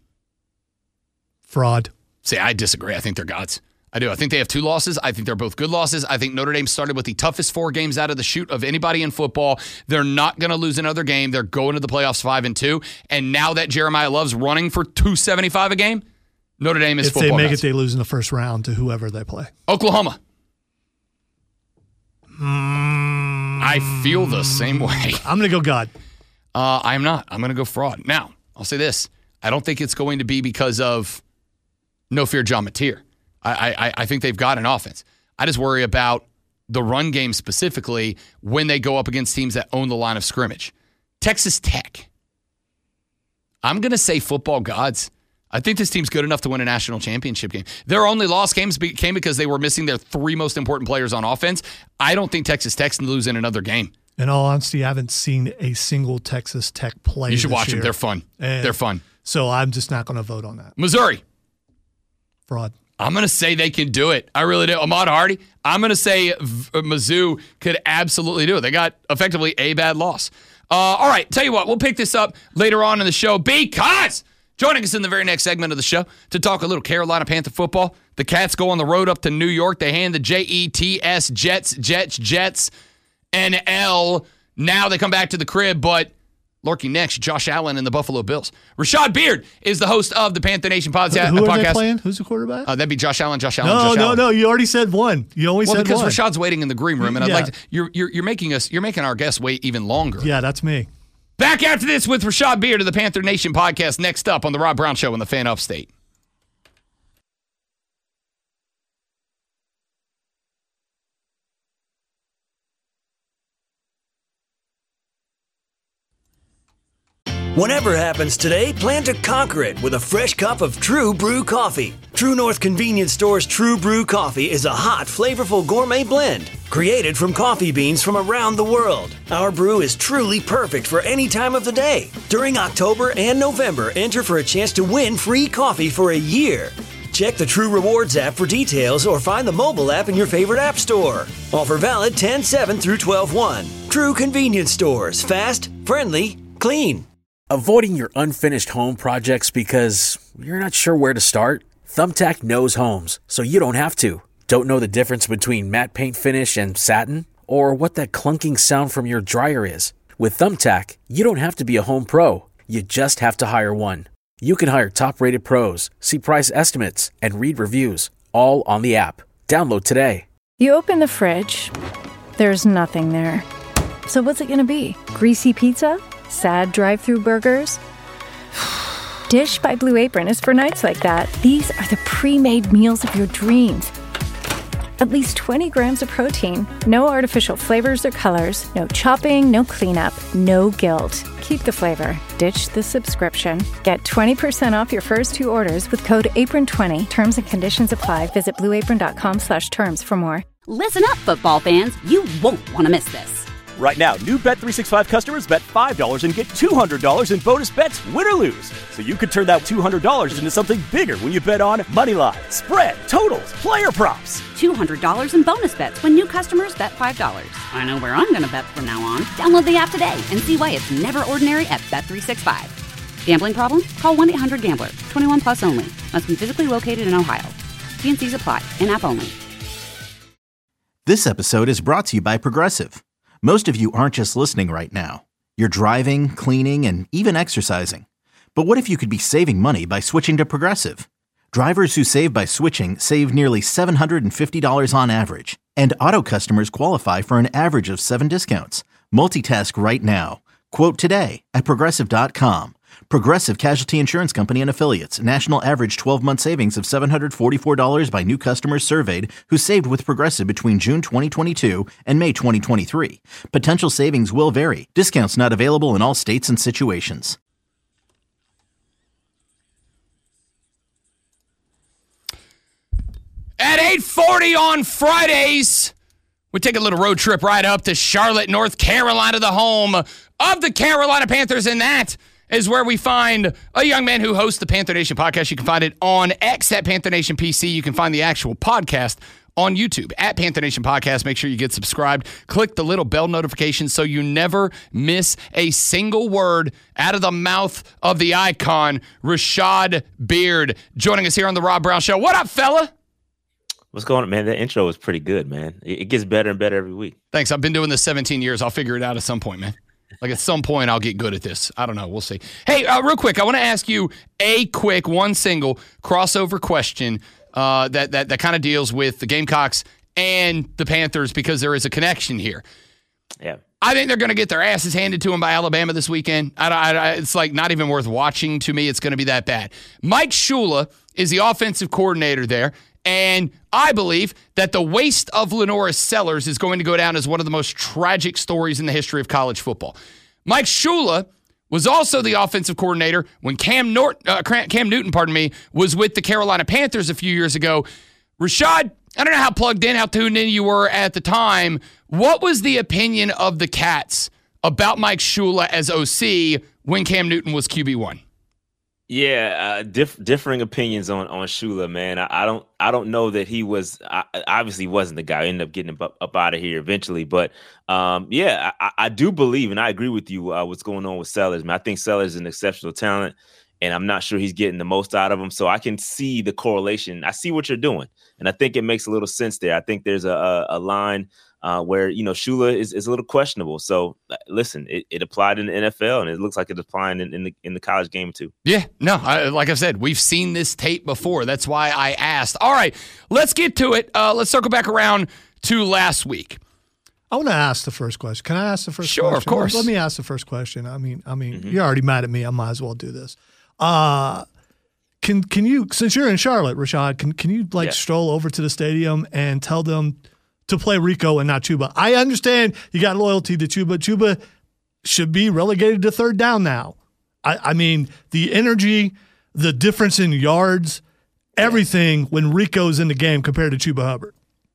Fraud. See, I disagree. I think they're gods. I do. I think they have two losses. I think they're both good losses. I think Notre Dame started with the toughest four games out of the chute of anybody in football. They're not going to lose another game. They're going to the playoffs five and two. And now that Jeremiah Love's running for two seventy-five a game, Notre Dame is if football. If they make guys. it, they lose in the first round to whoever they play. Oklahoma. Mm, I feel the same way. I'm going to go God. Uh, I'm not. I'm going to go fraud. Now, I'll say this. I don't think it's going to be because of no fear John Mateer. I, I, I think they've got an offense. I just worry about the run game specifically when they go up against teams that own the line of scrimmage. Texas Tech. I'm going to say football gods. I think this team's good enough to win a national championship game. Their only loss came, came because they were missing their three most important players on offense. I don't think Texas Tech's losing another game. In all honesty, I haven't seen a single Texas Tech play. You should this watch year. them. They're fun. And They're fun. So I'm just not going to vote on that. Missouri. Fraud. I'm going to say they can do it. I really do. Ahmad Hardy, I'm going to say v- Mizzou could absolutely do it. They got effectively a bad loss. Uh, all right, tell you what, we'll pick this up later on in the show because joining us in the very next segment of the show to talk a little Carolina Panther football, The Cats go on the road up to New York. They hand the J E T S, Jets, Jets, Jets, N L. Now they come back to the crib, but lurking next, Josh Allen and the Buffalo Bills. Rashad Beard is the host of the Panther Nation podcast. Who, who podcast. are they playing? Who's the quarterback? Uh, that'd be Josh Allen, Josh Allen, no, Josh no, Allen. No, no, you already said one. You only well, said because one. Rashad's waiting in the green room, and yeah. I'd like to, you're, you're, you're making us, you're making our guests wait even longer. Yeah, that's me. Back after this with Rashad Beard of the Panther Nation podcast. Next up on the Rob Brown Show on the Fan Upstate. Whatever happens today, plan to conquer it with a fresh cup of True Brew Coffee. True North Convenience Store's True Brew Coffee is a hot, flavorful gourmet blend created from coffee beans from around the world. Our brew is truly perfect for any time of the day. During October and November, enter for a chance to win free coffee for a year. Check the True Rewards app for details or find the mobile app in your favorite app store. Offer valid ten seven through twelve one. True Convenience Stores. Fast, friendly, clean. Avoiding your unfinished home projects because you're not sure where to start? Thumbtack knows homes, so you don't have to. Don't know the difference between matte paint finish and satin? Or what that clunking sound from your dryer is? With Thumbtack, you don't have to be a home pro. You just have to hire one. You can hire top-rated pros, see price estimates, and read reviews, all on the app. Download today. You open the fridge, there's nothing there. So what's it gonna be? Greasy pizza? Sad drive-through burgers? Dish by Blue Apron is for nights like that. These are the pre-made meals of your dreams. At least twenty grams of protein, no artificial flavors or colors, no chopping, no cleanup, no guilt. Keep the flavor. Ditch the subscription. Get twenty percent off your first two orders with code apron twenty. Terms and conditions apply. Visit blueapron.com slash terms for more. Listen up, football fans. You won't want to miss this. Right now, new Bet three sixty-five customers bet five dollars and get two hundred dollars in bonus bets, win or lose. So you could turn that two hundred dollars into something bigger when you bet on money line, spread, totals, player props. two hundred dollars in bonus bets when new customers bet five dollars. I know where I'm going to bet from now on. Download the app today and see why it's never ordinary at Bet three sixty-five. Gambling problem? Call one eight hundred gambler. twenty-one plus only. Must be physically located in Ohio. T and C's apply. In-app only. This episode is brought to you by Progressive. Most of you aren't just listening right now. You're driving, cleaning, and even exercising. But what if you could be saving money by switching to Progressive? Drivers who save by switching save nearly seven hundred fifty dollars on average. And auto customers qualify for an average of seven discounts. Multitask right now. Quote today at Progressive dot com. Progressive Casualty Insurance Company and Affiliates. National average twelve-month savings of seven hundred forty-four dollars by new customers surveyed who saved with Progressive between June twenty twenty-two and May twenty twenty-three. Potential savings will vary. Discounts not available in all states and situations. At eight forty on Fridays, we take a little road trip right up to Charlotte, North Carolina, the home of the Carolina Panthers, and that is where we find a young man who hosts the Panther Nation podcast. You can find it on X at Panther Nation P C. You can find the actual podcast on YouTube at Panther Nation Podcast. Make sure you get subscribed. Click the little bell notification so you never miss a single word out of the mouth of the icon, Rashad Beard, joining us here on the Rob Brown Show. What up, fella? What's going on, man? That intro was pretty good, man. It gets better and better every week. Thanks. I've been doing this seventeen years. I'll figure it out at some point, man. Like, at some point, I'll get good at this. I don't know. We'll see. Hey, uh, real quick, I want to ask you a quick, one single crossover question uh, that that, that kind of deals with the Gamecocks and the Panthers, because there is a connection here. Yeah. I think they're going to get their asses handed to them by Alabama this weekend. I, I, I, it's like not even worth watching to me. It's going to be that bad. Mike Shula is the offensive coordinator there. And I believe that the waste of Lenora Sellers is going to go down as one of the most tragic stories in the history of college football. Mike Shula was also the offensive coordinator when Cam, Nort, uh, Cam Newton, pardon me, was with the Carolina Panthers a few years ago. Rashad, I don't know how plugged in, how tuned in you were at the time. What was the opinion of the Cats about Mike Shula as O C when Cam Newton was Q B one? Yeah, uh, diff- differing opinions on on Shula, man. I, I don't, I don't know that he was. I, obviously, wasn't the guy. I ended up getting him up, up out of here eventually, but um, yeah, I, I do believe, and I agree with you. Uh, what's going on with Sellers? Man, I think Sellers is an exceptional talent, and I'm not sure he's getting the most out of them. So I can see the correlation. I see what you're doing, and I think it makes a little sense there. I think there's a, a, a line uh, where, you know, Shula is, is a little questionable. So listen, it, it applied in the N F L, and it looks like it's applying in, in the in the college game too. Yeah, no, I, like I said, we've seen this tape before. That's why I asked. All right, let's get to it. Uh, let's circle back around to last week. I want to ask the first question. Can I ask the first sure, question? Sure, of course. Let me ask the first question. I mean, I mean, Mm-hmm. you're already mad at me. I might as well do this. Uh, can can you, since you're in Charlotte, Rashad, can can you like yeah. stroll over to the stadium and tell them to play Rico and not Chuba? I understand you got loyalty to Chuba. Chuba should be relegated to third down now. I, I mean, the energy, the difference in yards, everything when Rico's in the game compared to Chuba Hubbard.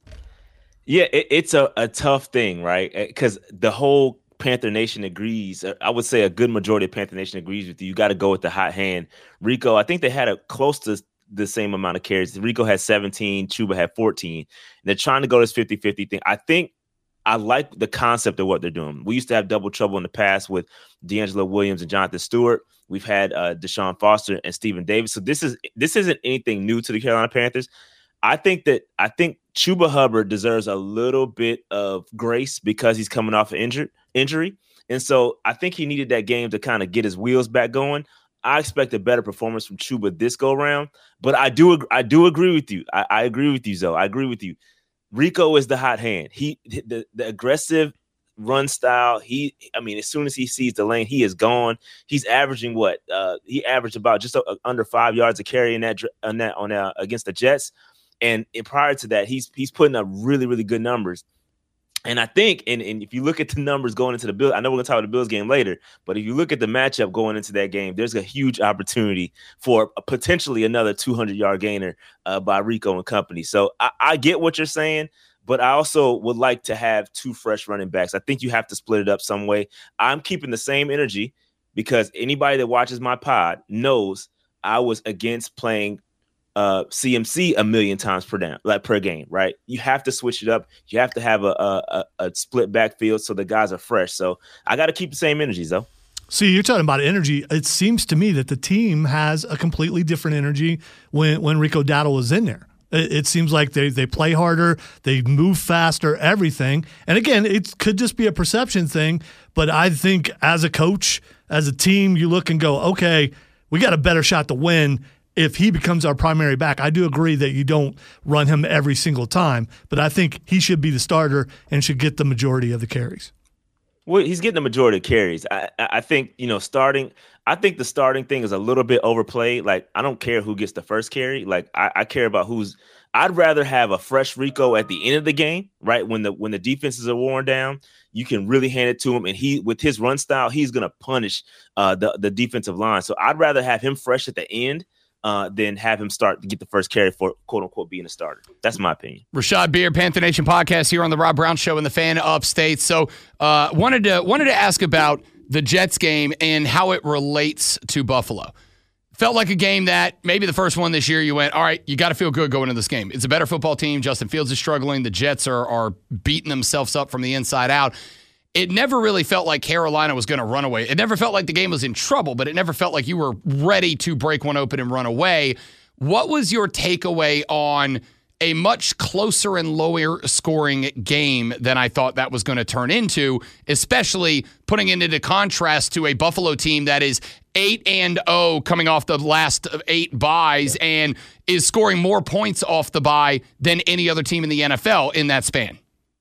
Yeah, it, it's a, a tough thing, right? Because the whole Panther Nation agrees. I would say a good majority of Panther Nation agrees with you. You got to go with the hot hand. Rico, I think they had a close to the same amount of carries. Rico had seventeen, Chuba had fourteen. And they're trying to go this fifty-fifty thing. I think I like the concept of what they're doing. We used to have double trouble in the past with D'Angelo Williams and Jonathan Stewart. We've had uh, Deshaun Foster and Stephen Davis. So this is this isn't anything new to the Carolina Panthers. I think that I think Chuba Hubbard deserves a little bit of grace because he's coming off an injured injury. And so I think he needed that game to kind of get his wheels back going. I expect a better performance from Chuba this go round, but I do I do agree with you. I, I agree with you, Zoe. I agree with you. Rico is the hot hand. He the, the aggressive run style. He, I mean, as soon as he sees the lane, he is gone. He's averaging what? Uh, he averaged about just a, under five yards a carry in that on that on uh, against the Jets. And, and prior to that, he's he's putting up really, really good numbers. And I think, and, and if you look at the numbers going into the Bills, I know we're going to talk about the Bills game later, but if you look at the matchup going into that game, there's a huge opportunity for a, potentially another two hundred yard gainer uh, by Rico and company. So I, I get what you're saying, but I also would like to have two fresh running backs. I think you have to split it up some way. I'm keeping the same energy because anybody that watches my pod knows I was against playing Uh, C M C a million times per down, like per game, right? You have to switch it up. You have to have a a, a split backfield so the guys are fresh. So I got to keep the same energies, though. See, you're talking about energy. It seems to me that the team has a completely different energy when when Rico Dowdle is in there. It, it seems like they they play harder, they move faster, everything. And again, it could just be a perception thing, but I think as a coach, as a team, you look and go, okay, we got a better shot to win if he becomes our primary back. I do agree that you don't run him every single time, but I think he should be the starter and should get the majority of the carries. Well, he's getting the majority of carries. I, I think, you know, starting, I think the starting thing is a little bit overplayed. Like, I don't care who gets the first carry. Like, I, I care about who's – I'd rather have a fresh Rico at the end of the game, right, when the when the defenses are worn down. You can really hand it to him, and he, with his run style, he's going to punish uh, the, the defensive line. So I'd rather have him fresh at the end Uh, than have him start to get the first carry for quote unquote being a starter. That's my opinion. Rashad Beard, Panther Nation podcast here on the Rob Brown Show and the Fan Upstate. So uh, wanted to wanted to ask about the Jets game and how it relates to Buffalo. Felt like a game that maybe the first one this year you went, all right, you got to feel good going into this game. It's a better football team. Justin Fields is struggling. The Jets are are beating themselves up from the inside out. It never really felt like Carolina was going to run away. It never felt like the game was in trouble, but it never felt like you were ready to break one open and run away. What was your takeaway on a much closer and lower scoring game than I thought that was going to turn into, especially putting it into contrast to a Buffalo team that is eight and oh coming off the last eight byes and is scoring more points off the bye than any other team in the N F L in that span?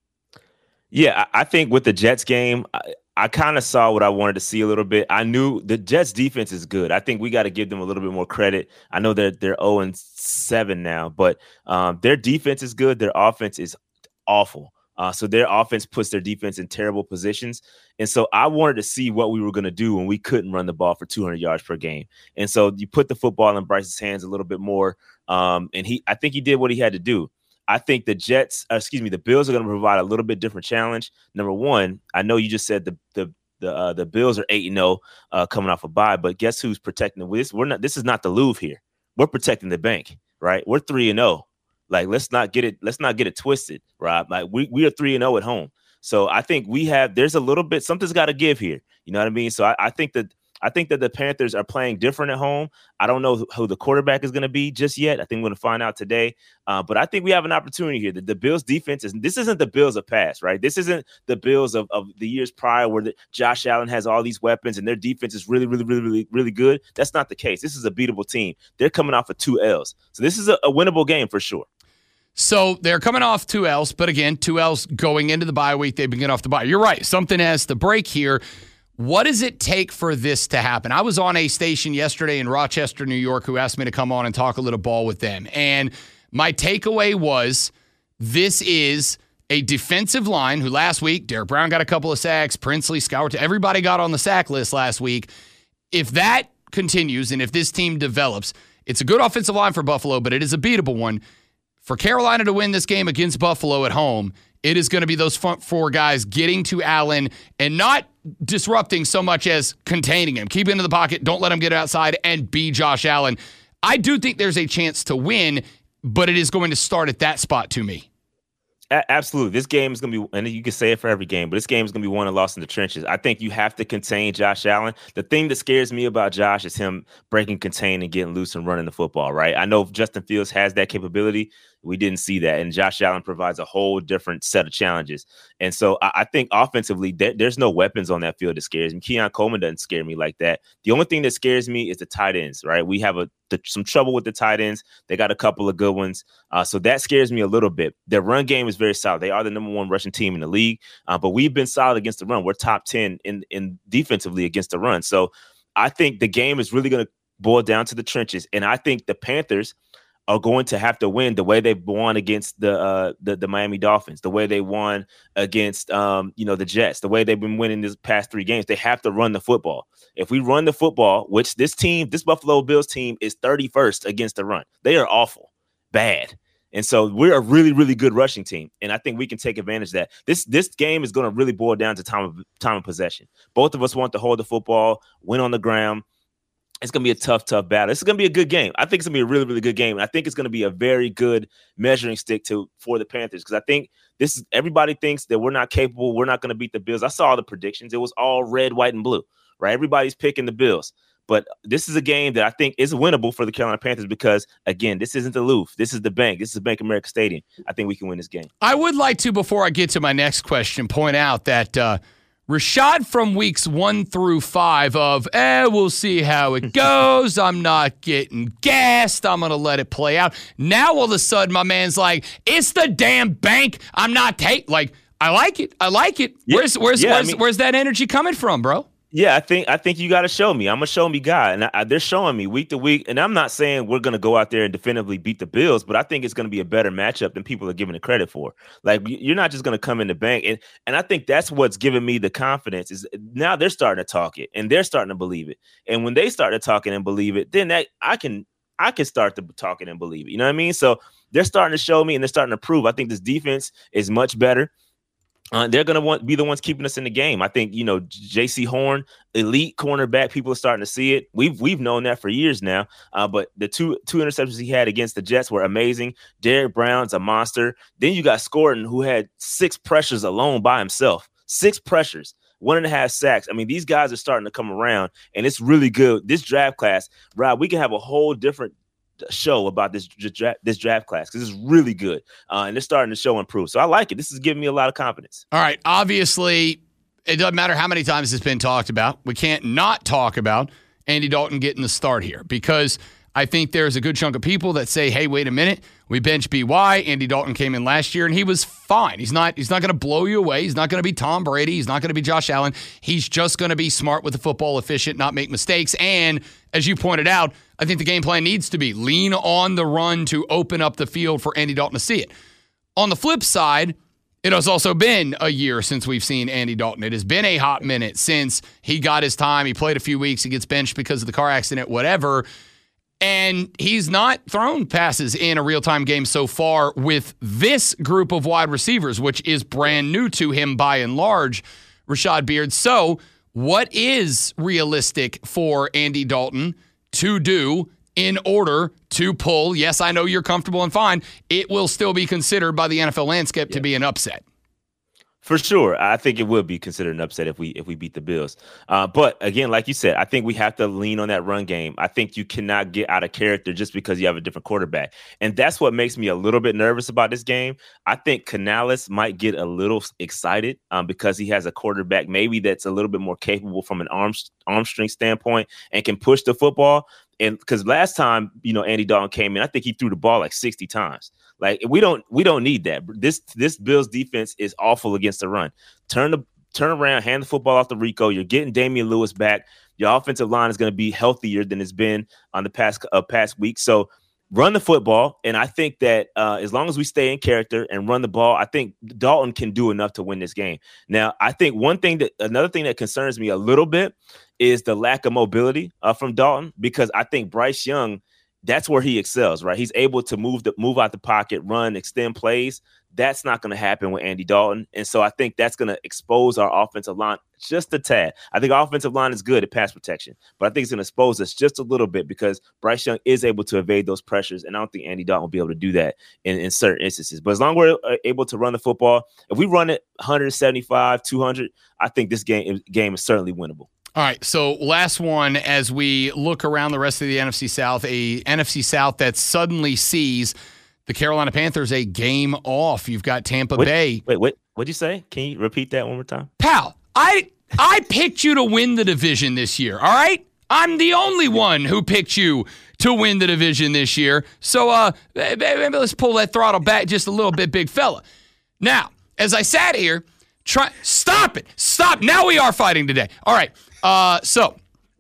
Yeah, I think with the Jets game, I, I kind of saw what I wanted to see a little bit. I knew the Jets defense is good. I think we got to give them a little bit more credit. I know they're they're oh and seven now, but um, their defense is good. Their offense is awful. Uh, so their offense puts their defense in terrible positions. And so I wanted to see what we were going to do when we couldn't run the ball for two hundred yards per game. And so you put the football in Bryce's hands a little bit more. Um, and he, I think he did what he had to do. I think the Jets, uh, excuse me, the Bills are going to provide a little bit different challenge. Number one, I know you just said the the the uh, the Bills are eight and oh uh, coming off a bye, but guess who's protecting this? We're not. This is not the Louvre here. We're protecting the bank, right? We're three and oh. Like, let's not get it. Let's not get it twisted, Rob. Like, we we are three and oh at home. So I think we have. There's a little bit. Something's got to give here. You know what I mean? So I, I think that I think that the Panthers are playing different at home. I don't know who the quarterback is going to be just yet. I think we're going to find out today. Uh, but I think we have an opportunity here. The, the Bills defense is, this isn't the Bills of past, right? This isn't the Bills of, of the years prior where the, Josh Allen has all these weapons and their defense is really, really, really, really, really good. That's not the case. This is a beatable team. They're coming off of two L's. So this is a, a winnable game for sure. So they're coming off two L's, but again, two L's going into the bye week. They've been getting off the bye. You're right. Something has to break here. What does it take for this to happen? I was on a station yesterday in Rochester, New York, who asked me to come on and talk a little ball with them. And my takeaway was this is a defensive line who last week, Derek Brown got a couple of sacks, Princely, Scour, everybody got on the sack list last week. If that continues and if this team develops, it's a good offensive line for Buffalo, but it is a beatable one. For Carolina to win this game against Buffalo at home, it is going to be those front four guys getting to Allen and not disrupting so much as containing him. Keep him in the pocket, don't let him get outside, and be Josh Allen. I do think there's a chance to win, but it is going to start at that spot to me. A- absolutely. This game is going to be, and you can say it for every game, but this game is going to be won and lost in the trenches. I think you have to contain Josh Allen. The thing that scares me about Josh is him breaking contain and getting loose and running the football, right? I know Justin Fields has that capability. We didn't see that. And Josh Allen provides a whole different set of challenges. And so I, I think offensively, there, there's no weapons on that field that scares me. Keon Coleman doesn't scare me like that. The only thing that scares me is the tight ends, right? We have a the, some trouble with the tight ends. They got a couple of good ones. Uh, so that scares me a little bit. Their run game is very solid. They are the number one rushing team in the league. Uh, but we've been solid against the run. We're top ten in, in defensively against the run. So I think the game is really going to boil down to the trenches. And I think the Panthers are going to have to win the way they've won against the uh, the, the Miami Dolphins, the way they won against um, you know the Jets, the way they've been winning these past three games. They have to run the football. If we run the football, which this team, this Buffalo Bills team is thirty-first against the run. They are awful, bad. And so we're a really, really good rushing team. And I think we can take advantage of that. This this game is going to really boil down to time of time of possession. Both of us want to hold the football, win on the ground. It's going to be a tough, tough battle. It's going to be a good game. I think it's going to be a really, really good game. And I think it's going to be a very good measuring stick to for the Panthers because I think this is everybody thinks that we're not capable. We're not going to beat the Bills. I saw the predictions. It was all red, white, and blue, right? Everybody's picking the Bills. But this is a game that I think is winnable for the Carolina Panthers because, again, this isn't the Louvre. This is the Bank. This is Bank of America Stadium. I think we can win this game. I would like to, before I get to my next question, point out that uh, Rashad from weeks one through five of, eh, we'll see how it goes. I'm not getting gassed. I'm going to let it play out. Now, all of a sudden, my man's like, it's the damn Bank. I'm not taking, like, I like it. I like it. Yeah. Where's where's yeah, where's, I mean, where's that energy coming from, bro? Yeah, I think I think you got to show me. I'm a show me guy, and I, they're showing me week to week. And I'm not saying we're going to go out there and definitively beat the Bills, but I think it's going to be a better matchup than people are giving it credit for. Like you're not just going to come in the Bank, and and I think that's what's giving me the confidence. Is now they're starting to talk it, and they're starting to believe it. And when they start to talking and believe it, then that I can I can start to talking and believe it. You know what I mean? So they're starting to show me, and they're starting to prove. I think this defense is much better. Uh, they're going to want be the ones keeping us in the game. I think, you know, J C Horn, elite cornerback, people are starting to see it. We've we've known that for years now. Uh, but the two two interceptions he had against the Jets were amazing. Derek Brown's a monster. Then you got Scourton, who had six pressures alone by himself. Six pressures, one and a half sacks. I mean, these guys are starting to come around, and it's really good. This draft class, Rob, we can have a whole different show about this draft this draft class because it's really good uh, and they're starting to show improve. So I like it. This is giving me a lot of confidence. All right. Obviously, it doesn't matter how many times it's been talked about. We can't not talk about Andy Dalton getting the start here because I think there's a good chunk of people that say, hey, wait a minute. We bench B Y. Andy Dalton came in last year, and he was fine. He's not He's not going to blow you away. He's not going to be Tom Brady. He's not going to be Josh Allen. He's just going to be smart with the football, efficient, not make mistakes. And as you pointed out, I think the game plan needs to be lean on the run to open up the field for Andy Dalton to see it. On the flip side, it has also been a year since we've seen Andy Dalton. It has been a hot minute since he got his time. He played a few weeks. He gets benched because of the car accident, whatever. And he's not thrown passes in a real-time game so far with this group of wide receivers, which is brand new to him by and large, Rashad Beard. So what is realistic for Andy Dalton to do in order to pull? Yes, I know you're comfortable and fine. It will still be considered by the N F L landscape yeah. to be an upset. For sure. I think it would be considered an upset if we if we beat the Bills. Uh, but again, like you said, I think we have to lean on that run game. I think you cannot get out of character just because you have a different quarterback. And that's what makes me a little bit nervous about this game. I think Canales might get a little excited um, because he has a quarterback maybe that's a little bit more capable from an arm, arm strength standpoint and can push the football. And because last time, you know, Andy Dalton came in, I think he threw the ball like sixty times. Like we don't we don't need that. This this Bills defense is awful against the run. Turn the turn around, hand the football off to Rico. You're getting Damian Lewis back. Your offensive line is going to be healthier than it's been on the past uh, past week. So run the football, and I think that uh, as long as we stay in character and run the ball, I think Dalton can do enough to win this game. Now, I think one thing that another thing that concerns me a little bit is the lack of mobility uh, from Dalton, because I think Bryce Young, that's where he excels, right? He's able to move the move out the pocket, run, extend plays. That's not going to happen with Andy Dalton. And so I think that's going to expose our offensive line just a tad. I think our offensive line is good at pass protection, but I think it's going to expose us just a little bit because Bryce Young is able to evade those pressures. And I don't think Andy Dalton will be able to do that in, in certain instances. But as long as we're able to run the football, if we run it one seventy-five, two hundred, I think this game, game is certainly winnable. All right, so last one as we look around the rest of the N F C South, a N F C South that suddenly sees the Carolina Panthers a game off. You've got Tampa wait, Bay. Wait, wait, what'd you say? Can you repeat that one more time? Pal, I I picked you to win the division this year, all right? I'm the only one who picked you to win the division this year. So uh, maybe let's pull that throttle back just a little bit, big fella. Now, as I sat here, try stop it. Stop. Now we are fighting today. All right. Uh, so,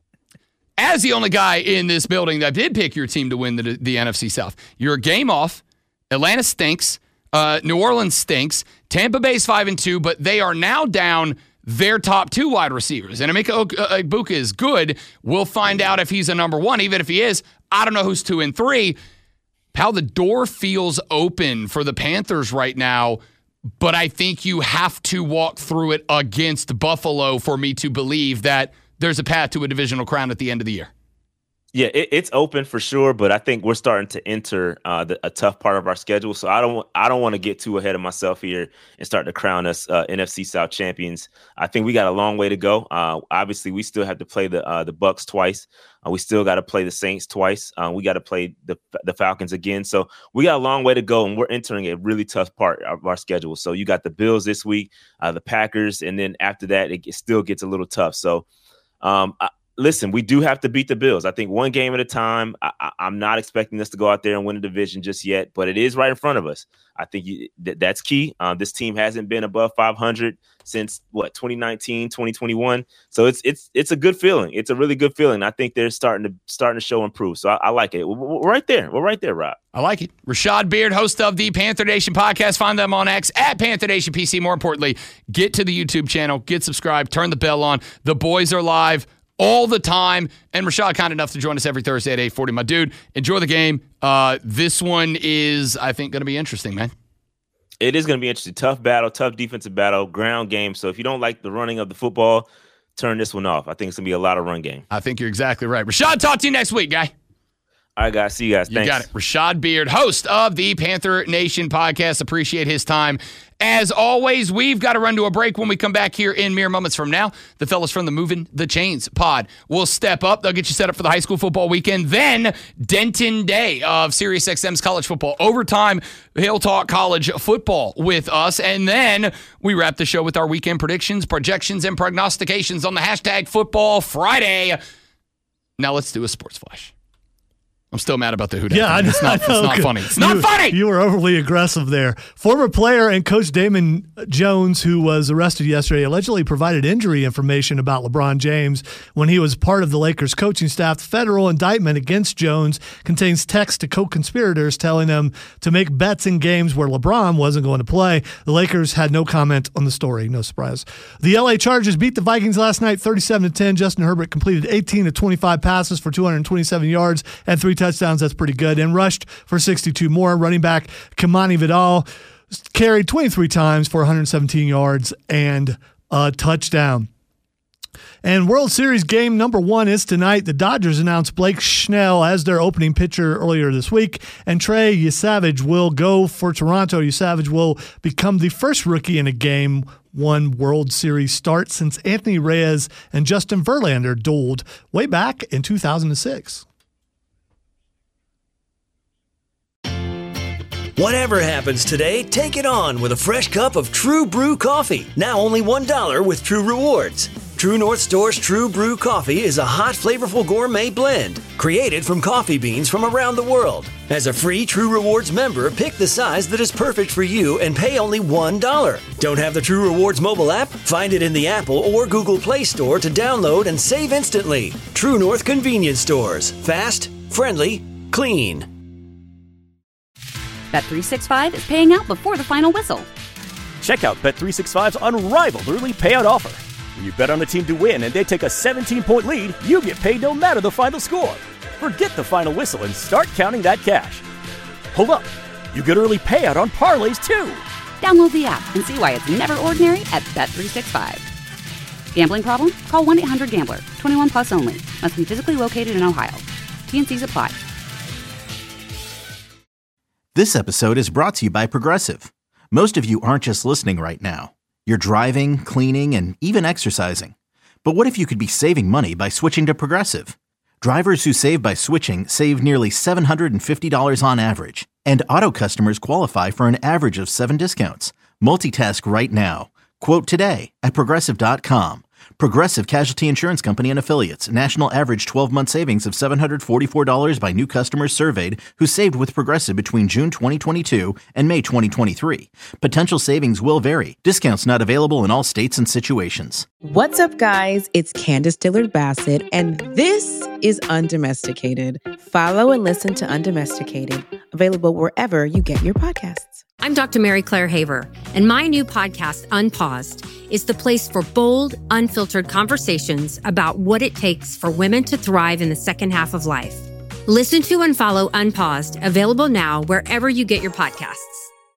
as the only guy in this building that did pick your team to win the, the N F C South, you're a game off. Atlanta stinks. Uh, New Orleans stinks. Tampa Bay's five and two, but they are now down their top two wide receivers. And Emeka Egbuka is good. We'll find out if he's a number one. Even if he is, I don't know who's two and three. Pal, the door feels open for the Panthers right now. But I think you have to walk through it against Buffalo for me to believe that there's a path to a divisional crown at the end of the year. Yeah, it, it's open for sure, but I think we're starting to enter uh, the, a tough part of our schedule. So I don't, I don't want to get too ahead of myself here and start to crown us uh, N F C South champions. I think we got a long way to go. Uh, obviously, we still have to play the uh, the Bucks twice. Uh, we still got to play the Saints twice. Uh, we got to play the the Falcons again. So we got a long way to go, and we're entering a really tough part of our schedule. So you got the Bills this week, uh, the Packers, and then after that, it still gets a little tough. So. Um, I, Listen, we do have to beat the Bills. I think one game at a time. I, I, I'm not expecting us to go out there and win a division just yet, but it is right in front of us. I think you, th- that's key. Um, this team hasn't been above five hundred since what twenty nineteen, twenty twenty-one. So it's it's it's a good feeling. It's a really good feeling. I think they're starting to starting to show improve. So I, I like it. We're, we're right there. We're right there, Rob. I like it. Rashad Beard, host of the Panther Nation podcast. Find them on X at Panther Nation P C. More importantly, get to the YouTube channel, get subscribed, turn the bell on. The boys are live all the time. And Rashad, kind enough to join us every Thursday at eight forty. My dude, enjoy the game. Uh, this one is, I think, going to be interesting, man. It is going to be interesting. Tough battle, tough defensive battle, ground game. So if you don't like the running of the football, turn this one off. I think it's going to be a lot of run game. I think you're exactly right. Rashad, talk to you next week, guy. All right, guys. See you guys. Thanks. You got it. Rashad Beard, host of the Panther Nation podcast. Appreciate his time. As always, we've got to run to a break. When we come back here in mere moments from now, the fellas from the Moving the Chains pod will step up. They'll get you set up for the high school football weekend. Then Denton Day of SiriusXM's college football overtime. He'll talk college football with us. And then we wrap the show with our weekend predictions, projections, and prognostications on the hashtag Football Friday. Now let's do a sports flash. I'm still mad about the who. Yeah, I know, it's not, I know. It's not funny. It's not you, funny. You were overly aggressive there. Former player and coach Damon Jones, who was arrested yesterday, allegedly provided injury information about LeBron James when he was part of the Lakers coaching staff. The federal indictment against Jones contains text to co-conspirators telling them to make bets in games where LeBron wasn't going to play. The Lakers had no comment on the story. No surprise. The L A Chargers beat the Vikings last night thirty-seven to ten. Justin Herbert completed eighteen of twenty-five passes for two hundred twenty-seven yards and three touchdowns. That's pretty good. And rushed for sixty-two more. Running back Kimani Vidal carried twenty-three times for one hundred seventeen yards and a touchdown. And World Series game number one is tonight. The Dodgers announced Blake Snell as their opening pitcher earlier this week, and Trey Yesavage will go for Toronto. Yesavage will become the first rookie in a game one World Series start since Anthony Reyes and Justin Verlander dueled way back in two thousand six. Whatever happens today, take it on with a fresh cup of True Brew Coffee. Now only one dollar with True Rewards. True North Store's True Brew Coffee is a hot, flavorful gourmet blend created from coffee beans from around the world. As a free True Rewards member, pick the size that is perfect for you and pay only one dollar. Don't have the True Rewards mobile app? Find it in the Apple or Google Play Store to download and save instantly. True North Convenience Stores. Fast, friendly, clean. Bet three sixty-five is paying out before the final whistle. Check out Bet three sixty-five's unrivaled early payout offer. When you bet on a team to win and they take a seventeen-point lead, you get paid no matter the final score. Forget the final whistle and start counting that cash. Hold up. You get early payout on parlays, too. Download the app and see why it's never ordinary at Bet three sixty-five. Gambling problem? Call one eight hundred gambler. twenty-one plus only. Must be physically located in Ohio. T and Cs apply. This episode is brought to you by Progressive. Most of you aren't just listening right now. You're driving, cleaning, and even exercising. But what if you could be saving money by switching to Progressive? Drivers who save by switching save nearly seven hundred fifty dollars on average. And auto customers qualify for an average of seven discounts. Multitask right now. Quote today at Progressive dot com. Progressive Casualty Insurance Company and Affiliates. National average twelve-month savings of seven hundred forty-four dollars by new customers surveyed who saved with Progressive between June twenty twenty-two and May twenty twenty-three. Potential savings will vary. Discounts not available in all states and situations. What's up, guys? It's Candace Dillard-Bassett, and this is Undomesticated. Follow and listen to Undomesticated, available wherever you get your podcasts. I'm Doctor Mary Claire Haver, and my new podcast, Unpaused, is the place for bold, unfiltered conversations about what it takes for women to thrive in the second half of life. Listen to and follow Unpaused, available now wherever you get your podcasts.